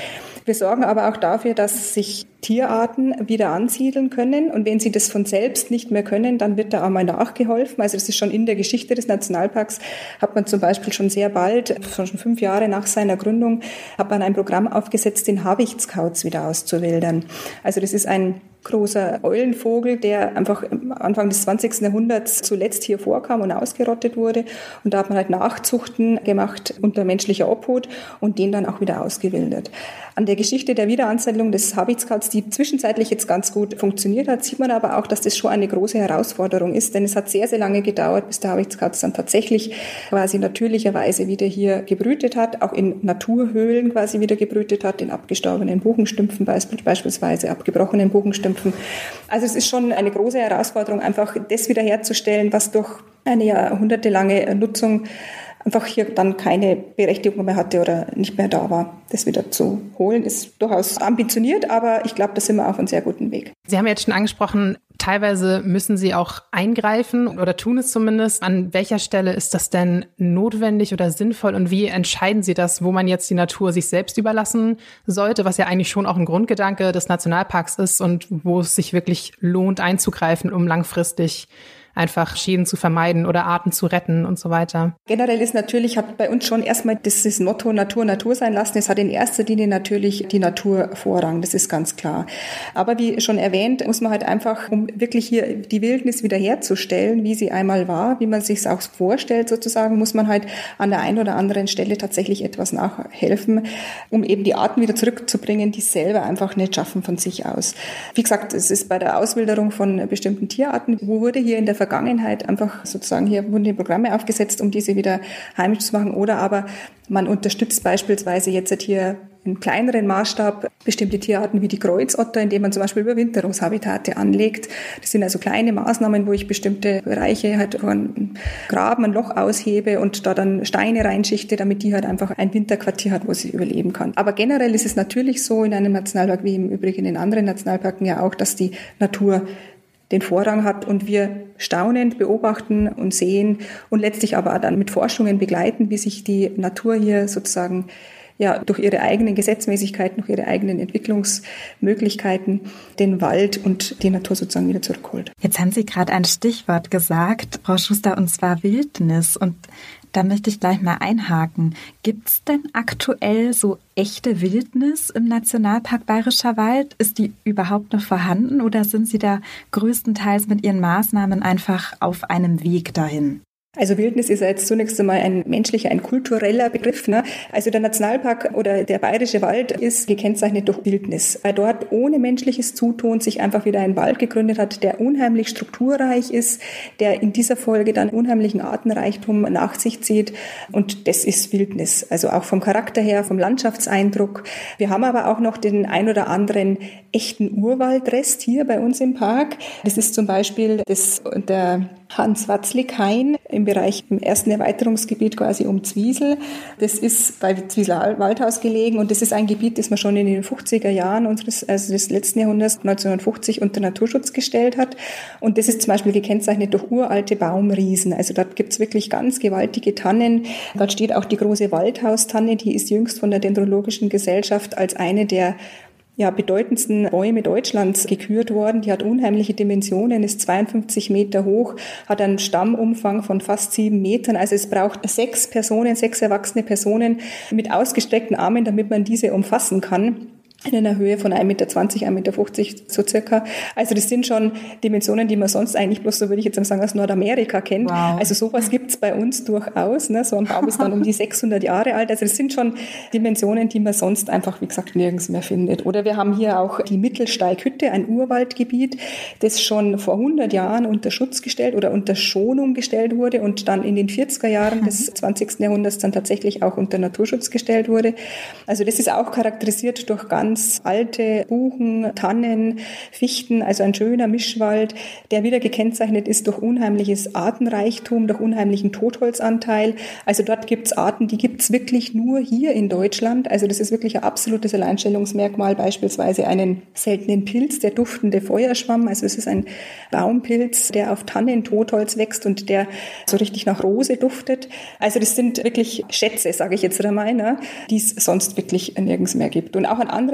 Wir sorgen aber auch dafür, dass sich Tierarten wieder ansiedeln können. Und wenn sie das von selbst nicht mehr können, dann wird da auch mal nachgeholfen. Also das ist schon in der Geschichte des Nationalparks, hat man zum Beispiel schon sehr bald, schon 5 Jahre nach seiner Gründung, hat man ein Programm aufgesetzt, den Habichtskauz wieder auszuwildern. Also das ist ein großer Eulenvogel, der einfach Anfang des 20. Jahrhunderts zuletzt hier vorkam und ausgerottet wurde. Und da hat man halt Nachzuchten gemacht unter menschlicher Obhut und den dann auch wieder ausgewildert. An der Geschichte der Wiederansiedlung des Habichtskauts, die zwischenzeitlich jetzt ganz gut funktioniert hat, sieht man aber auch, dass das schon eine große Herausforderung ist, denn es hat sehr, sehr lange gedauert, bis der Habichtskauz dann tatsächlich quasi natürlicherweise wieder hier gebrütet hat, auch in Naturhöhlen quasi wieder gebrütet hat, in abgestorbenen Buchenstümpfen beispielsweise, abgebrochenen Buchenstümpfen. Also es ist schon eine große Herausforderung, einfach das wiederherzustellen, was durch eine jahrhundertelange Nutzung einfach hier dann keine Berechtigung mehr hatte oder nicht mehr da war. Das wieder zu holen, ist durchaus ambitioniert, aber ich glaube, da sind wir auf einem sehr guten Weg. Sie haben jetzt schon angesprochen, teilweise müssen Sie auch eingreifen oder tun es zumindest. An welcher Stelle ist das denn notwendig oder sinnvoll und wie entscheiden Sie das, wo man jetzt die Natur sich selbst überlassen sollte, was ja eigentlich schon auch ein Grundgedanke des Nationalparks ist und wo es sich wirklich lohnt einzugreifen, um langfristig einfach Schäden zu vermeiden oder Arten zu retten und so weiter. Generell ist natürlich, hat bei uns schon erstmal das Motto Natur, Natur sein lassen. Es hat in erster Linie natürlich die Natur Vorrang, das ist ganz klar. Aber wie schon erwähnt, muss man halt einfach, um wirklich hier die Wildnis wiederherzustellen, wie sie einmal war, wie man sich es auch vorstellt sozusagen, muss man halt an der einen oder anderen Stelle tatsächlich etwas nachhelfen, um eben die Arten wieder zurückzubringen, die selber einfach nicht schaffen von sich aus. Wie gesagt, es ist bei der Auswilderung von bestimmten Tierarten, wurde hier in der Vergangenheit einfach sozusagen, hier wurden die Programme aufgesetzt, um diese wieder heimisch zu machen, oder aber man unterstützt beispielsweise jetzt hier in kleineren Maßstab bestimmte Tierarten wie die Kreuzotter, indem man zum Beispiel Überwinterungshabitate anlegt. Das sind also kleine Maßnahmen, wo ich bestimmte Bereiche halt von Graben, ein Loch aushebe und da dann Steine reinschichte, damit die halt einfach ein Winterquartier hat, wo sie überleben kann. Aber generell ist es natürlich so in einem Nationalpark, wie im Übrigen in anderen Nationalparken ja auch, dass die Natur den Vorrang hat und wir staunend beobachten und sehen und letztlich aber auch dann mit Forschungen begleiten, wie sich die Natur hier sozusagen durch ihre eigenen Gesetzmäßigkeiten, durch ihre eigenen Entwicklungsmöglichkeiten den Wald und die Natur sozusagen wieder zurückholt. Jetzt haben Sie gerade ein Stichwort gesagt, Frau Schuster, und zwar Wildnis. Und da möchte ich gleich mal einhaken. Gibt es denn aktuell so echte Wildnis im Nationalpark Bayerischer Wald? Ist die überhaupt noch vorhanden oder sind Sie da größtenteils mit Ihren Maßnahmen einfach auf einem Weg dahin? Also Wildnis ist ja jetzt zunächst einmal ein menschlicher, ein kultureller Begriff. Ne? Also der Nationalpark oder der Bayerische Wald ist gekennzeichnet durch Wildnis, weil dort ohne menschliches Zutun sich einfach wieder ein Wald gegründet hat, der unheimlich strukturreich ist, der in dieser Folge dann unheimlichen Artenreichtum nach sich zieht, und das ist Wildnis. Also auch vom Charakter her, vom Landschaftseindruck. Wir haben aber auch noch den ein oder anderen echten Urwaldrest hier bei uns im Park. Das ist zum Beispiel der Hans-Watzlik-Hain im Bereich im ersten Erweiterungsgebiet quasi um Zwiesel. Das ist bei Zwieseler Waldhaus gelegen und das ist ein Gebiet, das man schon in den 50er Jahren des letzten Jahrhunderts, 1950, unter Naturschutz gestellt hat. Und das ist zum Beispiel gekennzeichnet durch uralte Baumriesen. Also dort gibt's wirklich ganz gewaltige Tannen. Dort steht auch die große Waldhaustanne, die ist jüngst von der Dendrologischen Gesellschaft als eine der bedeutendsten Bäume Deutschlands gekürt worden. Die hat unheimliche Dimensionen, ist 52 Meter hoch, hat einen Stammumfang von fast 7 Metern. Also es braucht 6 erwachsene Personen mit ausgestreckten Armen, damit man diese umfassen kann. In einer Höhe von 1,20 Meter, 1,50 Meter so circa. Also das sind schon Dimensionen, die man sonst eigentlich bloß, so würde ich jetzt mal sagen, aus Nordamerika kennt. Wow. Also sowas gibt's bei uns durchaus. Ne? So ein Baum ist dann um die 600 Jahre alt. Also das sind schon Dimensionen, die man sonst einfach, wie gesagt, nirgends mehr findet. Oder wir haben hier auch die Mittelsteighütte, ein Urwaldgebiet, das schon vor 100 Jahren unter Schutz gestellt oder unter Schonung gestellt wurde und dann in den 40er Jahren des 20. Jahrhunderts dann tatsächlich auch unter Naturschutz gestellt wurde. Also das ist auch charakterisiert durch ganz alte Buchen, Tannen, Fichten, also ein schöner Mischwald, der wieder gekennzeichnet ist durch unheimliches Artenreichtum, durch unheimlichen Totholzanteil. Also dort gibt's Arten, die gibt's wirklich nur hier in Deutschland. Also das ist wirklich ein absolutes Alleinstellungsmerkmal, beispielsweise einen seltenen Pilz, der duftende Feuerschwamm. Also es ist ein Baumpilz, der auf Tannentotholz wächst und der so richtig nach Rose duftet. Also das sind wirklich Schätze, sage ich jetzt einmal, ne, die es sonst wirklich nirgends mehr gibt. Und auch an anderen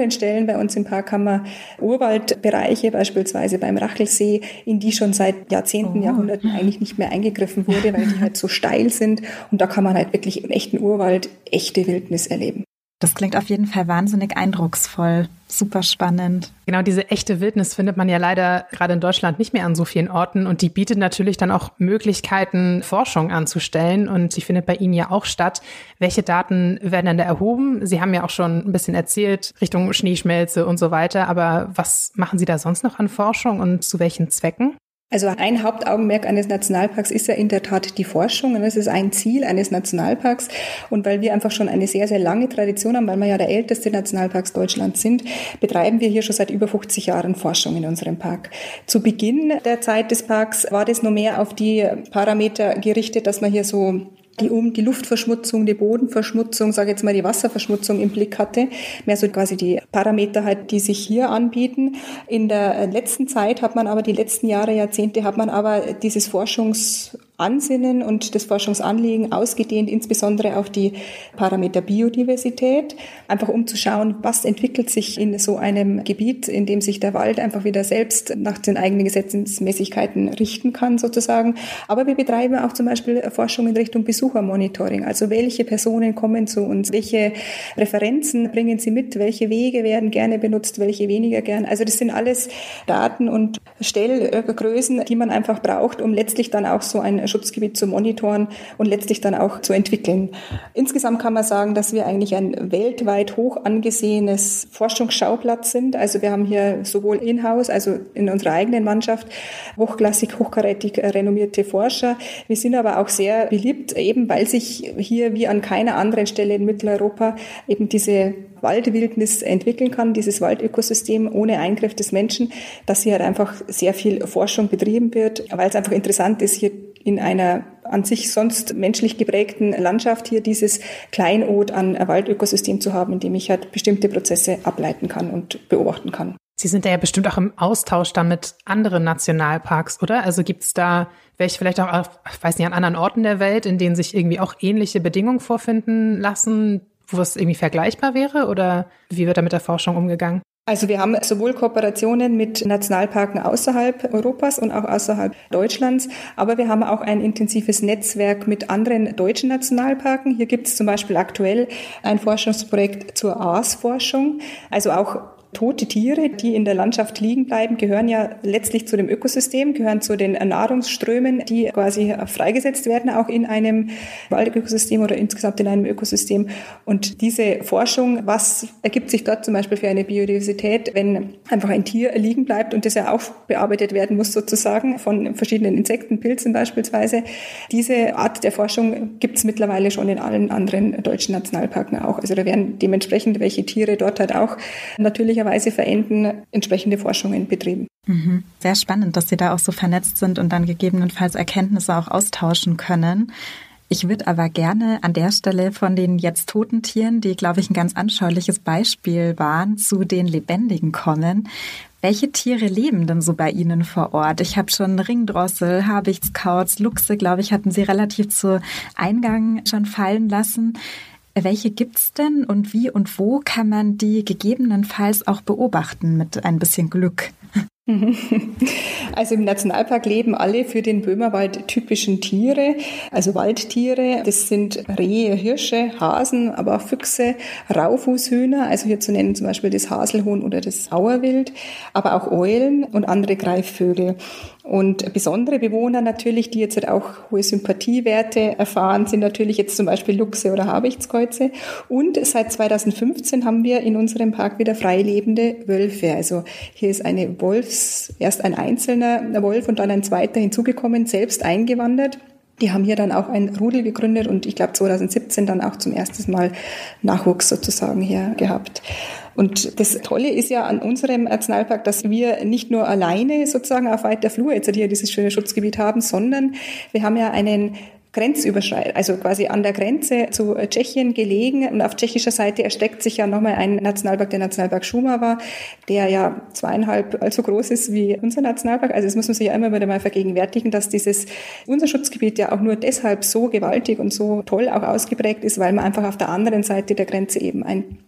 anderen Stellen bei uns im Park haben wir Urwaldbereiche, beispielsweise beim Rachelsee, in die schon seit Jahrzehnten, Jahrhunderten eigentlich nicht mehr eingegriffen wurde, weil die halt so steil sind. Und da kann man halt wirklich im echten Urwald echte Wildnis erleben. Das klingt auf jeden Fall wahnsinnig eindrucksvoll. Super spannend. Genau, diese echte Wildnis findet man ja leider gerade in Deutschland nicht mehr an so vielen Orten und die bietet natürlich dann auch Möglichkeiten, Forschung anzustellen und die findet bei Ihnen ja auch statt. Welche Daten werden denn da erhoben? Sie haben ja auch schon ein bisschen erzählt, Richtung Schneeschmelze und so weiter, aber was machen Sie da sonst noch an Forschung und zu welchen Zwecken? Also ein Hauptaugenmerk eines Nationalparks ist ja in der Tat die Forschung und das ist ein Ziel eines Nationalparks und weil wir einfach schon eine sehr, sehr lange Tradition haben, weil wir ja der älteste Nationalpark Deutschlands sind, betreiben wir hier schon seit über 50 Jahren Forschung in unserem Park. Zu Beginn der Zeit des Parks war das nur mehr auf die Parameter gerichtet, dass man hier so die Luftverschmutzung, die Bodenverschmutzung, sage jetzt mal die Wasserverschmutzung im Blick hatte. Mehr so quasi die Parameter halt, die sich hier anbieten. In der letzten Zeit hat man aber, die letzten Jahre, Jahrzehnte, hat man aber dieses Forschungsansinnen und das Forschungsanliegen ausgedehnt, insbesondere auf die Parameter Biodiversität, einfach um zu schauen, was entwickelt sich in so einem Gebiet, in dem sich der Wald einfach wieder selbst nach den eigenen Gesetzmäßigkeiten richten kann sozusagen. Aber wir betreiben auch zum Beispiel Forschung in Richtung Besuchermonitoring, also welche Personen kommen zu uns, welche Referenzen bringen sie mit, welche Wege werden gerne benutzt, welche weniger gern. Also das sind alles Daten und Stellgrößen, die man einfach braucht, um letztlich dann auch so ein Schutzgebiet zu monitoren und letztlich dann auch zu entwickeln. Insgesamt kann man sagen, dass wir eigentlich ein weltweit hoch angesehenes Forschungsschauplatz sind. Also wir haben hier sowohl in-house, also in unserer eigenen Mannschaft, hochklassig, hochkarätig renommierte Forscher. Wir sind aber auch sehr beliebt, eben weil sich hier wie an keiner anderen Stelle in Mitteleuropa eben diese Waldwildnis entwickeln kann, dieses Waldökosystem ohne Eingriff des Menschen, dass hier halt einfach sehr viel Forschung betrieben wird, weil es einfach interessant ist, hier in einer an sich sonst menschlich geprägten Landschaft hier dieses Kleinod an Waldökosystem zu haben, in dem ich halt bestimmte Prozesse ableiten kann und beobachten kann. Sie sind ja bestimmt auch im Austausch dann mit anderen Nationalparks, oder? Also gibt es da welche vielleicht auch, ich weiß nicht, an anderen Orten der Welt, in denen sich irgendwie auch ähnliche Bedingungen vorfinden lassen, wo es irgendwie vergleichbar wäre? Oder wie wird da mit der Forschung umgegangen? Also wir haben sowohl Kooperationen mit Nationalparken außerhalb Europas und auch außerhalb Deutschlands, aber wir haben auch ein intensives Netzwerk mit anderen deutschen Nationalparken. Hier gibt es zum Beispiel aktuell ein Forschungsprojekt zur Aasforschung, also auch tote Tiere, die in der Landschaft liegen bleiben, gehören ja letztlich zu dem Ökosystem, gehören zu den Nahrungsströmen, die quasi freigesetzt werden, auch in einem Waldökosystem oder insgesamt in einem Ökosystem. Und diese Forschung, was ergibt sich dort zum Beispiel für eine Biodiversität, wenn einfach ein Tier liegen bleibt und das ja auch bearbeitet werden muss sozusagen von verschiedenen Insekten, Pilzen beispielsweise. Diese Art der Forschung gibt es mittlerweile schon in allen anderen deutschen Nationalparken auch. Also da werden dementsprechend, welche Tiere dort halt auch natürlicherweise verenden, entsprechende Forschungen betrieben. Sehr spannend, dass Sie da auch so vernetzt sind und dann gegebenenfalls Erkenntnisse auch austauschen können. Ich würde aber gerne an der Stelle von den jetzt toten Tieren, die, glaube ich, ein ganz anschauliches Beispiel waren, zu den lebendigen kommen. Welche Tiere leben denn so bei Ihnen vor Ort? Ich habe schon Ringdrossel, Habichtskauz, Luchse, glaube ich, hatten Sie relativ zu Eingang schon fallen lassen. Welche gibt's denn und wie und wo kann man die gegebenenfalls auch beobachten mit ein bisschen Glück? Also im Nationalpark leben alle für den Böhmerwald typischen Tiere, also Waldtiere. Das sind Rehe, Hirsche, Hasen, aber auch Füchse, Raufußhühner, also hier zu nennen zum Beispiel das Haselhuhn oder das Auerwild, aber auch Eulen und andere Greifvögel. Und besondere Bewohner natürlich, die jetzt halt auch hohe Sympathiewerte erfahren, sind natürlich jetzt zum Beispiel Luchse oder Habichtskäuze. Und seit 2015 haben wir in unserem Park wieder freilebende Wölfe. Also hier ist erst ein einzelner Wolf und dann ein zweiter hinzugekommen, selbst eingewandert. Die haben hier dann auch ein Rudel gegründet und ich glaube 2017 dann auch zum ersten Mal Nachwuchs sozusagen hier gehabt. Und das Tolle ist ja an unserem Nationalpark, dass wir nicht nur alleine sozusagen auf weiter Flur jetzt hier dieses schöne Schutzgebiet haben, sondern wir haben ja einen Grenzüberschreitung, also quasi an der Grenze zu Tschechien gelegen. Und auf tschechischer Seite erstreckt sich ja nochmal ein Nationalpark, der Nationalpark Šumava, der ja 2,5 so groß ist wie unser Nationalpark. Also das muss man sich ja immer wieder mal vergegenwärtigen, dass unser Schutzgebiet ja auch nur deshalb so gewaltig und so toll auch ausgeprägt ist, weil man einfach auf der anderen Seite der Grenze eben ein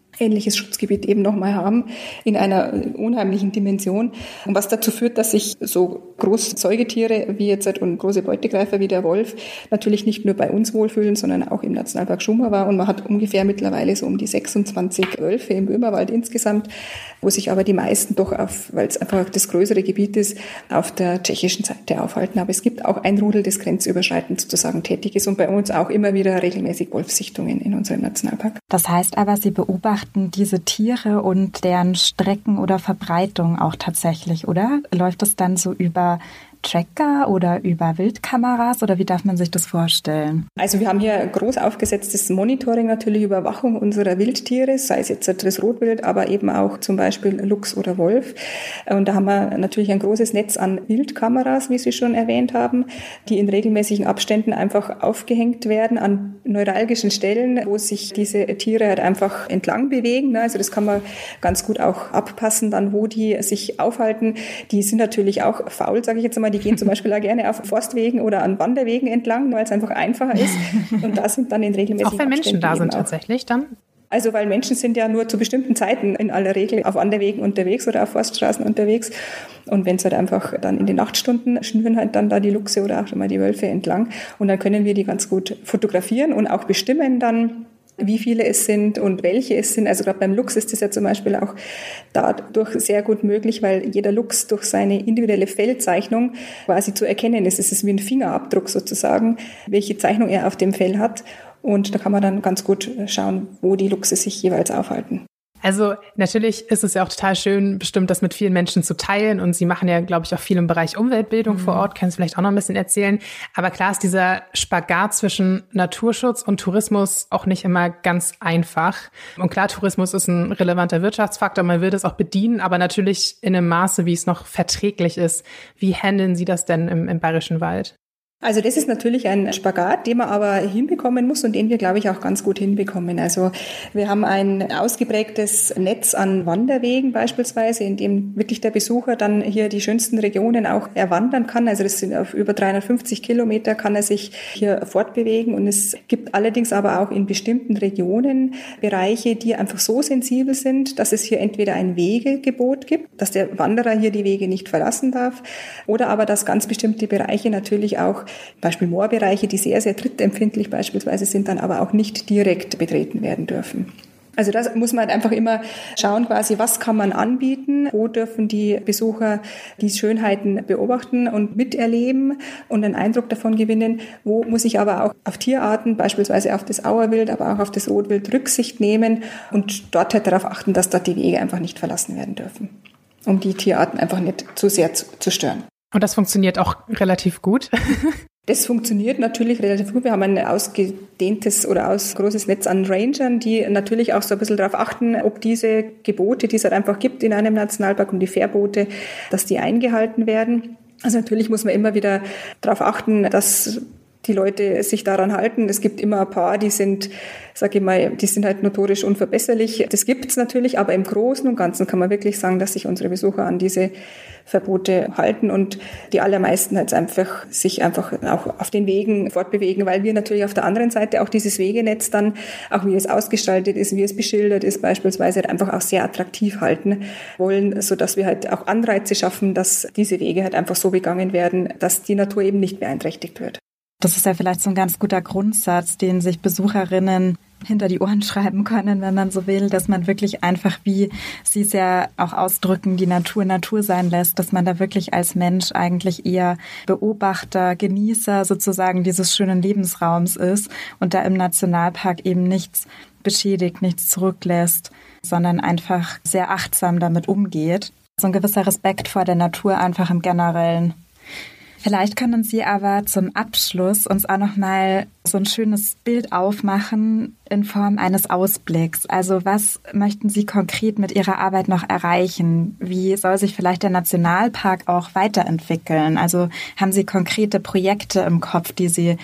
ähnliches Schutzgebiet eben nochmal haben, in einer unheimlichen Dimension. Und was dazu führt, dass sich so große Säugetiere wie jetzt und große Beutegreifer wie der Wolf natürlich nicht nur bei uns wohlfühlen, sondern auch im Nationalpark Schumava. Und man hat ungefähr mittlerweile so um die 26 Wölfe im Böhmerwald insgesamt, wo sich aber die meisten doch weil es einfach das größere Gebiet ist, auf der tschechischen Seite aufhalten. Aber es gibt auch ein Rudel, das grenzüberschreitend sozusagen tätig ist und bei uns auch immer wieder regelmäßig Wolfssichtungen in unserem Nationalpark. Das heißt aber, Sie beobachten diese Tiere und deren Strecken oder Verbreitung auch tatsächlich, oder? Läuft es dann so über Tracker oder über Wildkameras oder wie darf man sich das vorstellen? Also wir haben hier groß aufgesetztes Monitoring, natürlich Überwachung unserer Wildtiere, sei es jetzt das Rotwild, aber eben auch zum Beispiel Luchs oder Wolf. Und da haben wir natürlich ein großes Netz an Wildkameras, wie Sie schon erwähnt haben, die in regelmäßigen Abständen einfach aufgehängt werden an neuralgischen Stellen, wo sich diese Tiere halt einfach entlang bewegen. Also das kann man ganz gut auch abpassen, dann wo die sich aufhalten. Die sind natürlich auch faul, sage ich jetzt mal. Die gehen zum Beispiel auch gerne auf Forstwegen oder an Wanderwegen entlang, weil es einfach einfacher ist. Und da sind dann in regelmäßigen Auch wenn Menschen da sind tatsächlich dann? Also weil Menschen sind ja nur zu bestimmten Zeiten in aller Regel auf Wanderwegen unterwegs oder auf Forststraßen unterwegs. Und wenn es halt einfach dann in den Nachtstunden schnüren halt dann da die Luchse oder auch schon mal die Wölfe entlang. Und dann können wir die ganz gut fotografieren und auch bestimmen dann, wie viele es sind und welche es sind. Also gerade beim Luchs ist das ja zum Beispiel auch dadurch sehr gut möglich, weil jeder Luchs durch seine individuelle Fellzeichnung quasi zu erkennen ist. Es ist wie ein Fingerabdruck sozusagen, welche Zeichnung er auf dem Fell hat. Und da kann man dann ganz gut schauen, wo die Luchse sich jeweils aufhalten. Also natürlich ist es ja auch total schön, bestimmt das mit vielen Menschen zu teilen. Und Sie machen ja, glaube ich, auch viel im Bereich Umweltbildung vor Ort. Können Sie vielleicht auch noch ein bisschen erzählen. Aber klar ist dieser Spagat zwischen Naturschutz und Tourismus auch nicht immer ganz einfach. Und klar, Tourismus ist ein relevanter Wirtschaftsfaktor. Man will das auch bedienen, aber natürlich in einem Maße, wie es noch verträglich ist. Wie handeln Sie das denn im Bayerischen Wald? Also das ist natürlich ein Spagat, den man aber hinbekommen muss und den wir, glaube ich, auch ganz gut hinbekommen. Also wir haben ein ausgeprägtes Netz an Wanderwegen beispielsweise, in dem wirklich der Besucher dann hier die schönsten Regionen auch erwandern kann. Also das sind auf über 350 Kilometer kann er sich hier fortbewegen. Und es gibt allerdings aber auch in bestimmten Regionen Bereiche, die einfach so sensibel sind, dass es hier entweder ein Wegegebot gibt, dass der Wanderer hier die Wege nicht verlassen darf, oder aber dass ganz bestimmte Bereiche natürlich auch Beispiel Moorbereiche, die sehr, sehr trittempfindlich beispielsweise sind, dann aber auch nicht direkt betreten werden dürfen. Also da muss man halt einfach immer schauen, quasi, was kann man anbieten, wo dürfen die Besucher die Schönheiten beobachten und miterleben und einen Eindruck davon gewinnen, wo muss ich aber auch auf Tierarten, beispielsweise auf das Auerwild, aber auch auf das Rotwild Rücksicht nehmen und dort halt darauf achten, dass dort die Wege einfach nicht verlassen werden dürfen, um die Tierarten einfach nicht zu sehr zu stören. Und das funktioniert auch relativ gut? Das funktioniert natürlich relativ gut. Wir haben ein ausgedehntes oder großes Netz an Rangern, die natürlich auch so ein bisschen darauf achten, ob diese Gebote, die es halt einfach gibt in einem Nationalpark und die Verbote, dass die eingehalten werden. Also natürlich muss man immer wieder darauf achten, dass die Leute sich daran halten. Es gibt immer ein paar, die sind, sage ich mal, die sind halt notorisch unverbesserlich. Das gibt's natürlich, aber im Großen und Ganzen kann man wirklich sagen, dass sich unsere Besucher an diese Verbote halten und die allermeisten halt sich einfach auch auf den Wegen fortbewegen, weil wir natürlich auf der anderen Seite auch dieses Wegenetz dann, auch wie es ausgestaltet ist, wie es beschildert ist, beispielsweise halt einfach auch sehr attraktiv halten wollen, sodass wir halt auch Anreize schaffen, dass diese Wege halt einfach so begangen werden, dass die Natur eben nicht beeinträchtigt wird. Das ist ja vielleicht so ein ganz guter Grundsatz, den sich Besucherinnen hinter die Ohren schreiben können, wenn man so will, dass man wirklich einfach, wie Sie es ja auch ausdrücken, die Natur Natur sein lässt, dass man da wirklich als Mensch eigentlich eher Beobachter, Genießer sozusagen dieses schönen Lebensraums ist und da im Nationalpark eben nichts beschädigt, nichts zurücklässt, sondern einfach sehr achtsam damit umgeht. So ein gewisser Respekt vor der Natur einfach im Generellen. Vielleicht können Sie aber zum Abschluss uns auch noch mal so ein schönes Bild aufmachen in Form eines Ausblicks. Also was möchten Sie konkret mit Ihrer Arbeit noch erreichen? Wie soll sich vielleicht der Nationalpark auch weiterentwickeln? Also haben Sie konkrete Projekte im Kopf, die Sie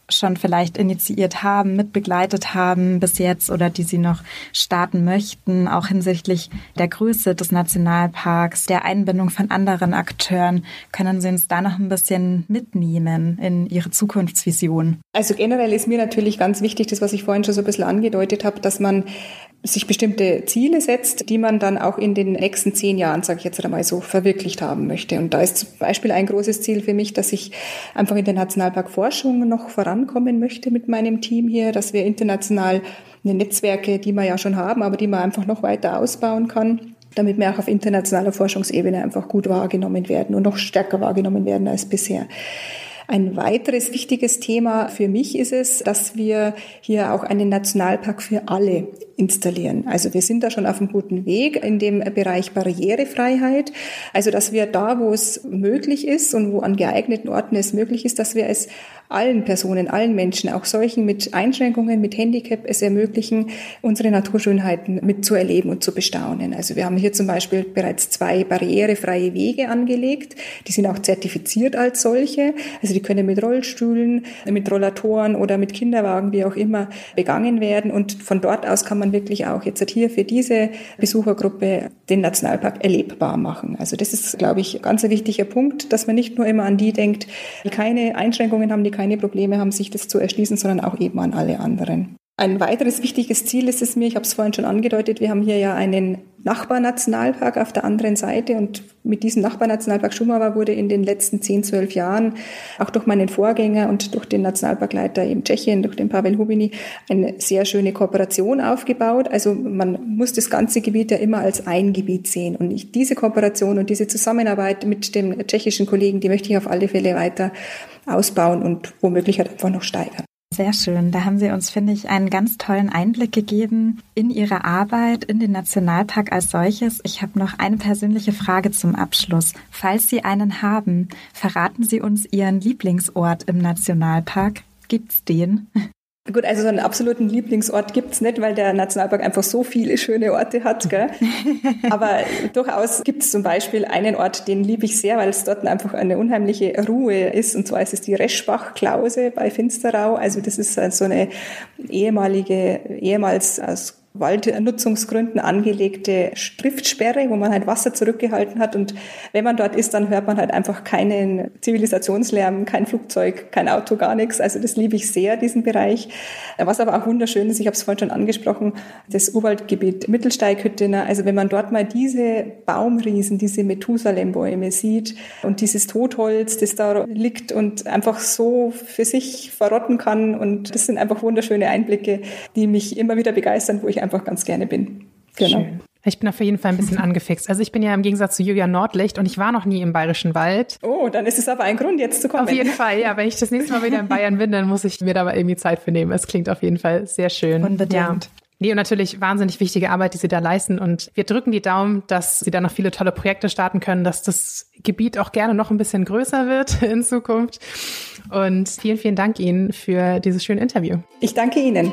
schon vielleicht initiiert haben, mitbegleitet haben bis jetzt oder die Sie noch starten möchten, auch hinsichtlich der Größe des Nationalparks, der Einbindung von anderen Akteuren. Können Sie uns da noch ein bisschen mitnehmen in Ihre Zukunftsvision? Also generell ist mir natürlich ganz wichtig, das, was ich vorhin schon so ein bisschen angedeutet habe, dass man sich bestimmte Ziele setzt, die man dann auch in den nächsten 10 Jahren, sage ich jetzt einmal so, verwirklicht haben möchte. Und da ist zum Beispiel ein großes Ziel für mich, dass ich einfach in der Nationalparkforschung noch vorankommen möchte mit meinem Team hier, dass wir international Netzwerke, die wir ja schon haben, aber die man einfach noch weiter ausbauen kann, damit wir auch auf internationaler Forschungsebene einfach gut wahrgenommen werden und noch stärker wahrgenommen werden als bisher. Ein weiteres wichtiges Thema für mich ist es, dass wir hier auch einen Nationalpark für alle installieren. Also wir sind da schon auf einem guten Weg in dem Bereich Barrierefreiheit. Also dass wir da, wo es möglich ist und wo an geeigneten Orten es möglich ist, dass wir es allen Personen, allen Menschen, auch solchen mit Einschränkungen, mit Handicap, es ermöglichen, unsere Naturschönheiten mitzuerleben und zu bestaunen. Also wir haben hier zum Beispiel bereits 2 barrierefreie Wege angelegt. Die sind auch zertifiziert als solche. Also die können mit Rollstühlen, mit Rollatoren oder mit Kinderwagen, wie auch immer, begangen werden. Und von dort aus kann man wirklich auch jetzt hier für diese Besuchergruppe den Nationalpark erlebbar machen. Also das ist, glaube ich, ganz ein wichtiger Punkt, dass man nicht nur immer an die denkt, die keine Einschränkungen haben, die keine Probleme haben, sich das zu erschließen, sondern auch eben an alle anderen. Ein weiteres wichtiges Ziel ist es mir, ich habe es vorhin schon angedeutet, wir haben hier ja einen Nachbarnationalpark auf der anderen Seite und mit diesem Nachbarnationalpark Šumava wurde in den letzten 10, 12 Jahren auch durch meinen Vorgänger und durch den Nationalparkleiter in Tschechien, durch den Pavel Hubiny, eine sehr schöne Kooperation aufgebaut. Also man muss das ganze Gebiet ja immer als ein Gebiet sehen und diese Kooperation und diese Zusammenarbeit mit dem tschechischen Kollegen, die möchte ich auf alle Fälle weiter ausbauen und womöglich halt einfach noch steigern. Sehr schön. Da haben Sie uns, finde ich, einen ganz tollen Einblick gegeben in Ihre Arbeit, in den Nationalpark als solches. Ich habe noch eine persönliche Frage zum Abschluss. Falls Sie einen haben, verraten Sie uns Ihren Lieblingsort im Nationalpark. Gibt's den? Gut, also so einen absoluten Lieblingsort gibt's nicht, weil der Nationalpark einfach so viele schöne Orte hat, gell? Aber durchaus gibt's zum Beispiel einen Ort, den liebe ich sehr, weil es dort einfach eine unheimliche Ruhe ist. Und zwar ist es die Reschbach-Klause bei Finsterau. Also das ist so eine ehemals aus Waldnutzungsgründen angelegte Striftsperre, wo man halt Wasser zurückgehalten hat. Und wenn man dort ist, dann hört man halt einfach keinen Zivilisationslärm, kein Flugzeug, kein Auto, gar nichts. Also das liebe ich sehr, diesen Bereich. Was aber auch wunderschön ist, ich habe es vorhin schon angesprochen, das Urwaldgebiet Mittelsteighütte. Also wenn man dort mal diese Baumriesen, diese Methusalem-Bäume sieht und dieses Totholz, das da liegt und einfach so für sich verrotten kann. Und das sind einfach wunderschöne Einblicke, die mich immer wieder begeistern, wo ich einfach ganz gerne bin. Genau. Schön. Ich bin auf jeden Fall ein bisschen angefixt. Also ich bin ja im Gegensatz zu Julia Nordlicht und ich war noch nie im Bayerischen Wald. Oh, dann ist es aber ein Grund, jetzt zu kommen. Auf jeden Fall, ja. Wenn ich das nächste Mal wieder in Bayern bin, dann muss ich mir da mal irgendwie Zeit für nehmen. Es klingt auf jeden Fall sehr schön. Unbedingt. Ja. Nee, und natürlich wahnsinnig wichtige Arbeit, die Sie da leisten. Und wir drücken die Daumen, dass Sie da noch viele tolle Projekte starten können, dass das Gebiet auch gerne noch ein bisschen größer wird in Zukunft. Und vielen, vielen Dank Ihnen für dieses schöne Interview. Ich danke Ihnen.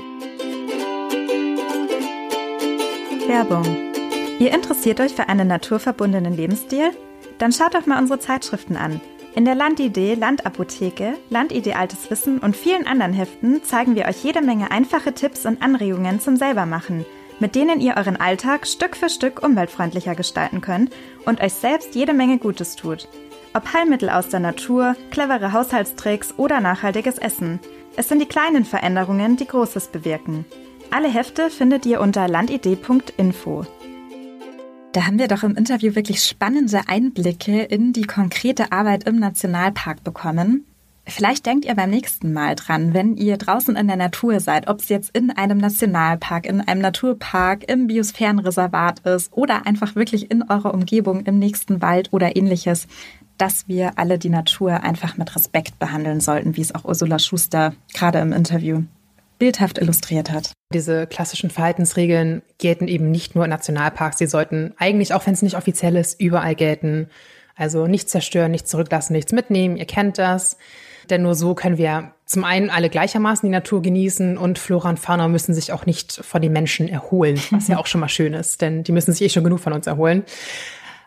Werbung. Ihr interessiert euch für einen naturverbundenen Lebensstil? Dann schaut doch mal unsere Zeitschriften an. In der Landidee, Landapotheke, Landidee Altes Wissen und vielen anderen Heften zeigen wir euch jede Menge einfache Tipps und Anregungen zum Selbermachen, mit denen ihr euren Alltag Stück für Stück umweltfreundlicher gestalten könnt und euch selbst jede Menge Gutes tut. Ob Heilmittel aus der Natur, clevere Haushaltstricks oder nachhaltiges Essen. Es sind die kleinen Veränderungen, die Großes bewirken. Alle Hefte findet ihr unter landidee.info. Da haben wir doch im Interview wirklich spannende Einblicke in die konkrete Arbeit im Nationalpark bekommen. Vielleicht denkt ihr beim nächsten Mal dran, wenn ihr draußen in der Natur seid, ob es jetzt in einem Nationalpark, in einem Naturpark, im Biosphärenreservat ist oder einfach wirklich in eurer Umgebung, im nächsten Wald oder ähnliches, dass wir alle die Natur einfach mit Respekt behandeln sollten, wie es auch Ursula Schuster gerade im Interview bildhaft illustriert hat. Diese klassischen Verhaltensregeln gelten eben nicht nur in Nationalparks. Sie sollten eigentlich, auch wenn es nicht offiziell ist, überall gelten. Also nichts zerstören, nichts zurücklassen, nichts mitnehmen. Ihr kennt das. Denn nur so können wir zum einen alle gleichermaßen die Natur genießen und Flora und Fauna müssen sich auch nicht von den Menschen erholen, was ja auch schon mal schön ist, denn die müssen sich schon genug von uns erholen.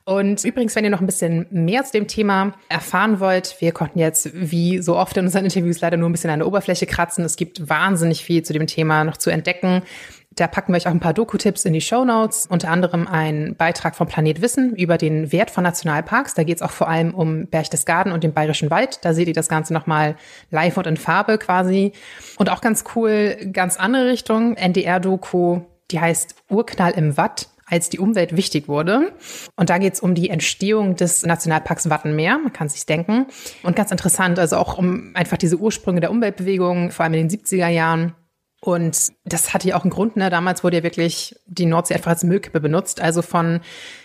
Und übrigens, wenn ihr noch ein bisschen mehr zu dem Thema erfahren wollt, wir konnten jetzt wie so oft in unseren Interviews leider nur ein bisschen an der Oberfläche kratzen. Es gibt wahnsinnig viel zu dem Thema noch zu entdecken. Da packen wir euch auch ein paar Doku-Tipps in die Shownotes, unter anderem einen Beitrag vom Planet Wissen über den Wert von Nationalparks. Da geht es auch vor allem um Berchtesgaden und den Bayerischen Wald. Da seht ihr das Ganze nochmal live und in Farbe quasi. Und auch ganz cool, ganz andere Richtung, NDR-Doku, die heißt Urknall im Watt, als die Umwelt wichtig wurde. Und da geht es um die Entstehung des Nationalparks Wattenmeer, man kann es sich denken. Und ganz interessant, also auch um einfach diese Ursprünge der Umweltbewegung, vor allem in den 70er Jahren. Und das hatte ja auch einen Grund, ne? Damals wurde ja wirklich die Nordsee einfach als Müllkippe benutzt, also von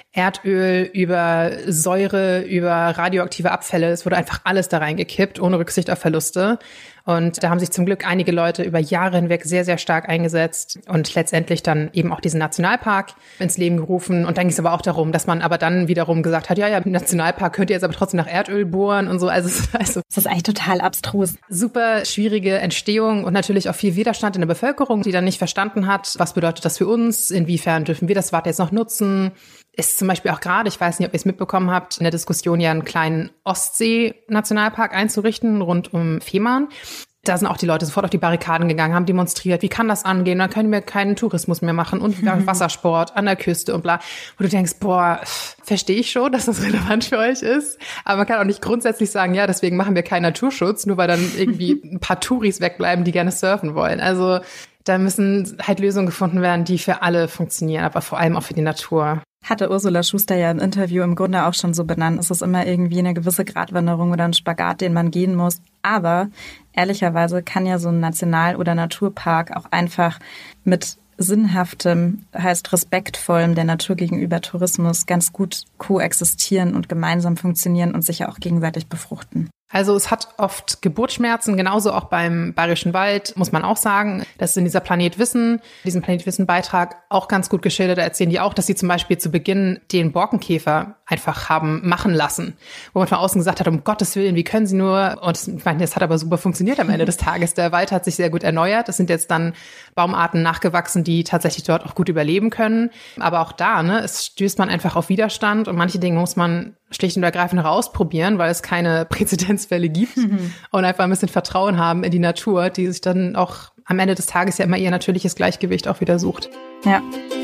Erdöl über Säure, über radioaktive Abfälle. Es wurde einfach alles da reingekippt, ohne Rücksicht auf Verluste. Und da haben sich zum Glück einige Leute über Jahre hinweg sehr, sehr stark eingesetzt und letztendlich dann eben auch diesen Nationalpark ins Leben gerufen. Und dann ging es aber auch darum, dass man aber dann wiederum gesagt hat, ja, im Nationalpark könnt ihr jetzt aber trotzdem nach Erdöl bohren und so. Also das ist eigentlich total abstrus. Super schwierige Entstehung und natürlich auch viel Widerstand in der Bevölkerung, die dann nicht verstanden hat, was bedeutet das für uns, inwiefern dürfen wir das Watt jetzt noch nutzen. Ist zum Beispiel auch gerade, ich weiß nicht, ob ihr es mitbekommen habt, in der Diskussion ja einen kleinen Ostsee-Nationalpark einzurichten, rund um Fehmarn. Da sind auch die Leute sofort auf die Barrikaden gegangen, haben demonstriert, wie kann das angehen? Dann können wir keinen Tourismus mehr machen und Wassersport an der Küste und bla. Wo du denkst, boah, verstehe ich schon, dass das relevant für euch ist. Aber man kann auch nicht grundsätzlich sagen, ja, deswegen machen wir keinen Naturschutz, nur weil dann irgendwie ein paar Touris wegbleiben, die gerne surfen wollen. Also da müssen halt Lösungen gefunden werden, die für alle funktionieren, aber vor allem auch für die Natur. Hatte Ursula Schuster ja im Interview im Grunde auch schon so benannt. Es ist immer irgendwie eine gewisse Gratwanderung oder ein Spagat, den man gehen muss. Aber ehrlicherweise kann ja so ein National- oder Naturpark auch einfach mit sinnhaftem, heißt respektvollem der Natur gegenüber Tourismus ganz gut koexistieren und gemeinsam funktionieren und sich ja auch gegenseitig befruchten. Also es hat oft Geburtsschmerzen, genauso auch beim Bayerischen Wald, muss man auch sagen. Das ist in diesem Planet Wissen-Beitrag auch ganz gut geschildert. Da erzählen die auch, dass sie zum Beispiel zu Beginn den Borkenkäfer einfach haben machen lassen. Wo man von außen gesagt hat, um Gottes Willen, wie können sie nur? Und ich meine, das hat aber super funktioniert am Ende des Tages. Der Wald hat sich sehr gut erneuert. Es sind jetzt dann Baumarten nachgewachsen, die tatsächlich dort auch gut überleben können. Aber auch da, ne, es stößt man einfach auf Widerstand und manche Dinge muss man schlicht und ergreifend herausprobieren, weil es keine Präzedenzfälle gibt und einfach ein bisschen Vertrauen haben in die Natur, die sich dann auch am Ende des Tages ja immer ihr natürliches Gleichgewicht auch wieder sucht. Ja.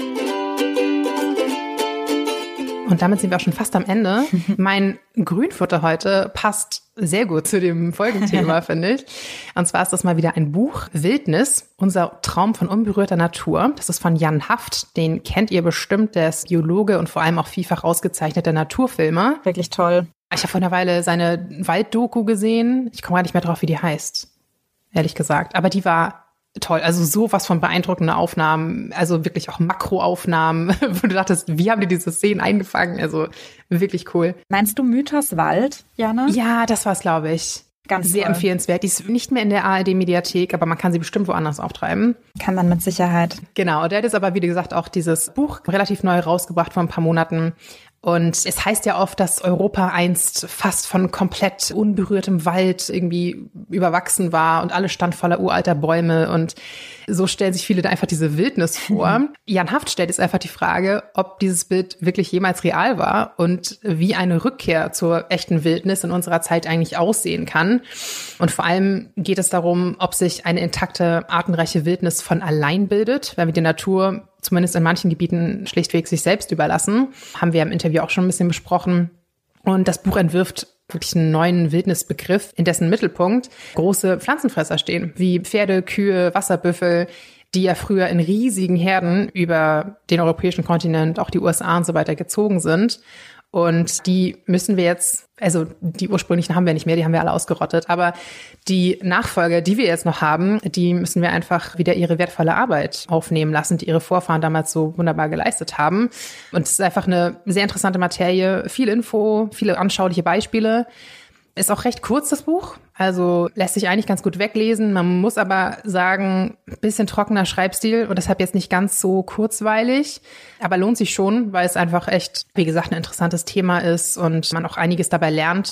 Und damit sind wir auch schon fast am Ende. Mein Grünfutter heute passt sehr gut zu dem Folgenthema, finde ich. Und zwar ist das mal wieder ein Buch, Wildnis, unser Traum von unberührter Natur. Das ist von Jan Haft, den kennt ihr bestimmt, der ist Biologe und vor allem auch vielfach ausgezeichneter Naturfilmer. Wirklich toll. Ich habe vor einer Weile seine Walddoku gesehen. Ich komme gar nicht mehr drauf, wie die heißt, ehrlich gesagt. Aber die war toll, also sowas von beeindruckende Aufnahmen, also wirklich auch Makroaufnahmen, wo du dachtest, wie haben die diese Szenen eingefangen? Also wirklich cool. Meinst du Mythos Wald, Jana? Ja, das war's, glaube ich. Ganz sehr toll. Empfehlenswert. Die ist nicht mehr in der ARD-Mediathek, aber man kann sie bestimmt woanders auftreiben. Kann man mit Sicherheit. Genau, der hat jetzt aber, wie gesagt, auch dieses Buch relativ neu rausgebracht vor ein paar Monaten. Und es heißt ja oft, dass Europa einst fast von komplett unberührtem Wald irgendwie überwachsen war und alles stand voller uralter Bäume. Und so stellen sich viele da einfach diese Wildnis vor. Jan Haft stellt jetzt einfach die Frage, ob dieses Bild wirklich jemals real war und wie eine Rückkehr zur echten Wildnis in unserer Zeit eigentlich aussehen kann. Und vor allem geht es darum, ob sich eine intakte, artenreiche Wildnis von allein bildet, wenn wir die Natur zumindest in manchen Gebieten schlichtweg sich selbst überlassen. Haben wir im Interview auch schon ein bisschen besprochen. Und das Buch entwirft wirklich einen neuen Wildnisbegriff, in dessen Mittelpunkt große Pflanzenfresser stehen, wie Pferde, Kühe, Wasserbüffel, die ja früher in riesigen Herden über den europäischen Kontinent, auch die USA und so weiter gezogen sind. Und die müssen wir jetzt, also die ursprünglichen haben wir nicht mehr, die haben wir alle ausgerottet. Aber die Nachfolger, die wir jetzt noch haben, die müssen wir einfach wieder ihre wertvolle Arbeit aufnehmen lassen, die ihre Vorfahren damals so wunderbar geleistet haben. Und es ist einfach eine sehr interessante Materie, viel Info, viele anschauliche Beispiele. Ist auch recht kurz, das Buch. Also lässt sich eigentlich ganz gut weglesen. Man muss aber sagen, ein bisschen trockener Schreibstil und deshalb jetzt nicht ganz so kurzweilig. Aber lohnt sich schon, weil es einfach echt, wie gesagt, ein interessantes Thema ist und man auch einiges dabei lernt.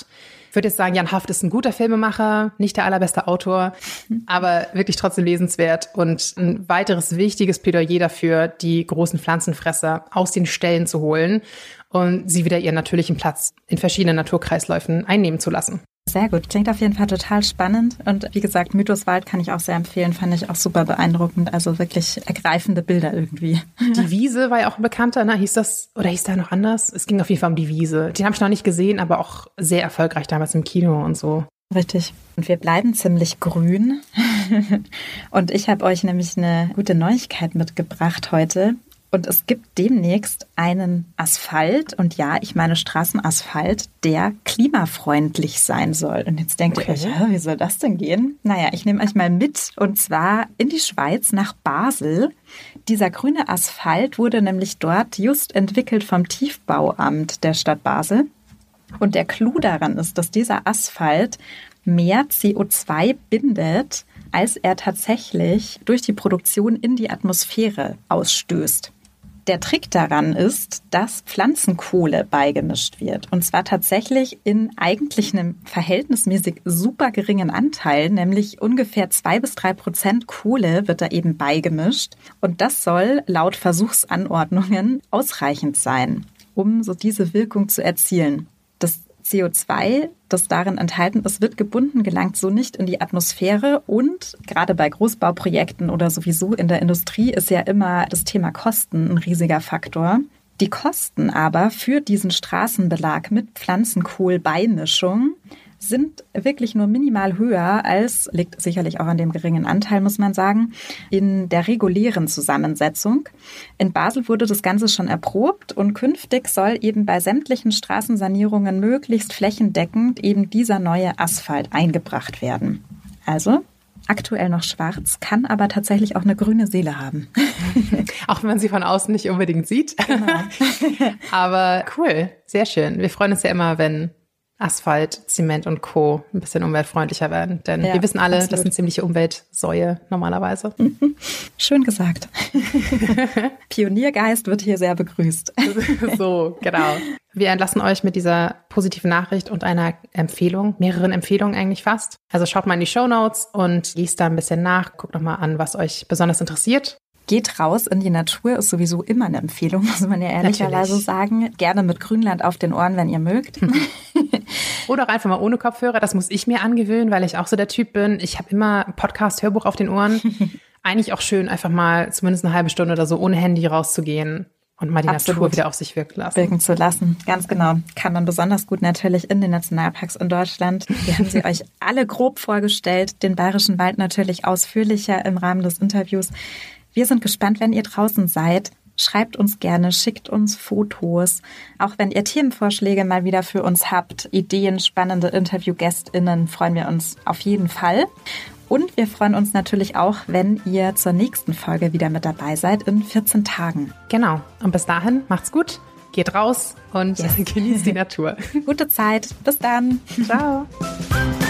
Ich würde jetzt sagen, Jan Haft ist ein guter Filmemacher, nicht der allerbeste Autor, aber wirklich trotzdem lesenswert und ein weiteres wichtiges Plädoyer dafür, die großen Pflanzenfresser aus den Ställen zu holen und sie wieder ihren natürlichen Platz in verschiedenen Naturkreisläufen einnehmen zu lassen. Sehr gut. Klingt auf jeden Fall total spannend. Und wie gesagt, Mythoswald kann ich auch sehr empfehlen. Fand ich auch super beeindruckend. Also wirklich ergreifende Bilder irgendwie. Die Wiese war ja auch ein bekannter, ne? Hieß das, oder hieß der noch anders? Es ging auf jeden Fall um die Wiese. Den habe ich noch nicht gesehen, aber auch sehr erfolgreich damals im Kino und so. Richtig. Und wir bleiben ziemlich grün. Und ich habe euch nämlich eine gute Neuigkeit mitgebracht heute. Und es gibt demnächst einen Asphalt, und ja, ich meine Straßenasphalt, der klimafreundlich sein soll. Und jetzt denkt ihr euch, wie soll das denn gehen? Naja, ich nehme euch mal mit, und zwar in die Schweiz, nach Basel. Dieser grüne Asphalt wurde nämlich dort just entwickelt vom Tiefbauamt der Stadt Basel. Und der Clou daran ist, dass dieser Asphalt mehr CO2 bindet, als er tatsächlich durch die Produktion in die Atmosphäre ausstößt. Der Trick daran ist, dass Pflanzenkohle beigemischt wird. Und zwar tatsächlich in eigentlich einem verhältnismäßig super geringen Anteil, nämlich ungefähr 2-3% Kohle wird da eben beigemischt. Und das soll laut Versuchsanordnungen ausreichend sein, um so diese Wirkung zu erzielen. Das CO2, das darin enthalten ist, wird gebunden, gelangt so nicht in die Atmosphäre. Und gerade bei Großbauprojekten oder sowieso in der Industrie ist ja immer das Thema Kosten ein riesiger Faktor. Die Kosten aber für diesen Straßenbelag mit Pflanzenkohlbeimischung sind wirklich nur minimal höher als, liegt sicherlich auch an dem geringen Anteil, muss man sagen, in der regulären Zusammensetzung. In Basel wurde das Ganze schon erprobt, und künftig soll eben bei sämtlichen Straßensanierungen möglichst flächendeckend eben dieser neue Asphalt eingebracht werden. Also aktuell noch schwarz, kann aber tatsächlich auch eine grüne Seele haben. Auch wenn man sie von außen nicht unbedingt sieht. Genau. Aber cool, sehr schön. Wir freuen uns ja immer, wenn Asphalt, Zement und Co. ein bisschen umweltfreundlicher werden. Denn wir wissen alle, absolut, das sind ziemliche Umweltsäue normalerweise. Schön gesagt. Pioniergeist wird hier sehr begrüßt. So, genau. Wir entlassen euch mit dieser positiven Nachricht und einer Empfehlung, mehreren Empfehlungen eigentlich fast. Also schaut mal in die Shownotes und liest da ein bisschen nach. Guckt nochmal an, was euch besonders interessiert. Geht raus in die Natur, ist sowieso immer eine Empfehlung, muss man ja ehrlicherweise sagen. Gerne mit Grünland auf den Ohren, wenn ihr mögt. Oder auch einfach mal ohne Kopfhörer. Das muss ich mir angewöhnen, weil ich auch so der Typ bin. Ich habe immer Podcast, Hörbuch auf den Ohren. Eigentlich auch schön, einfach mal zumindest eine halbe Stunde oder so ohne Handy rauszugehen und mal die Natur wieder auf sich wirken zu lassen. Ganz genau. Kann man besonders gut natürlich in den Nationalparks in Deutschland. Wir haben sie euch alle grob vorgestellt, den Bayerischen Wald natürlich ausführlicher im Rahmen des Interviews. Wir sind gespannt, wenn ihr draußen seid. Schreibt uns gerne, schickt uns Fotos. Auch wenn ihr Themenvorschläge mal wieder für uns habt, Ideen, spannende InterviewgästInnen, freuen wir uns auf jeden Fall. Und wir freuen uns natürlich auch, wenn ihr zur nächsten Folge wieder mit dabei seid in 14 Tagen. Genau. Und bis dahin, macht's gut, geht raus und genießt die Natur. Gute Zeit. Bis dann. Ciao.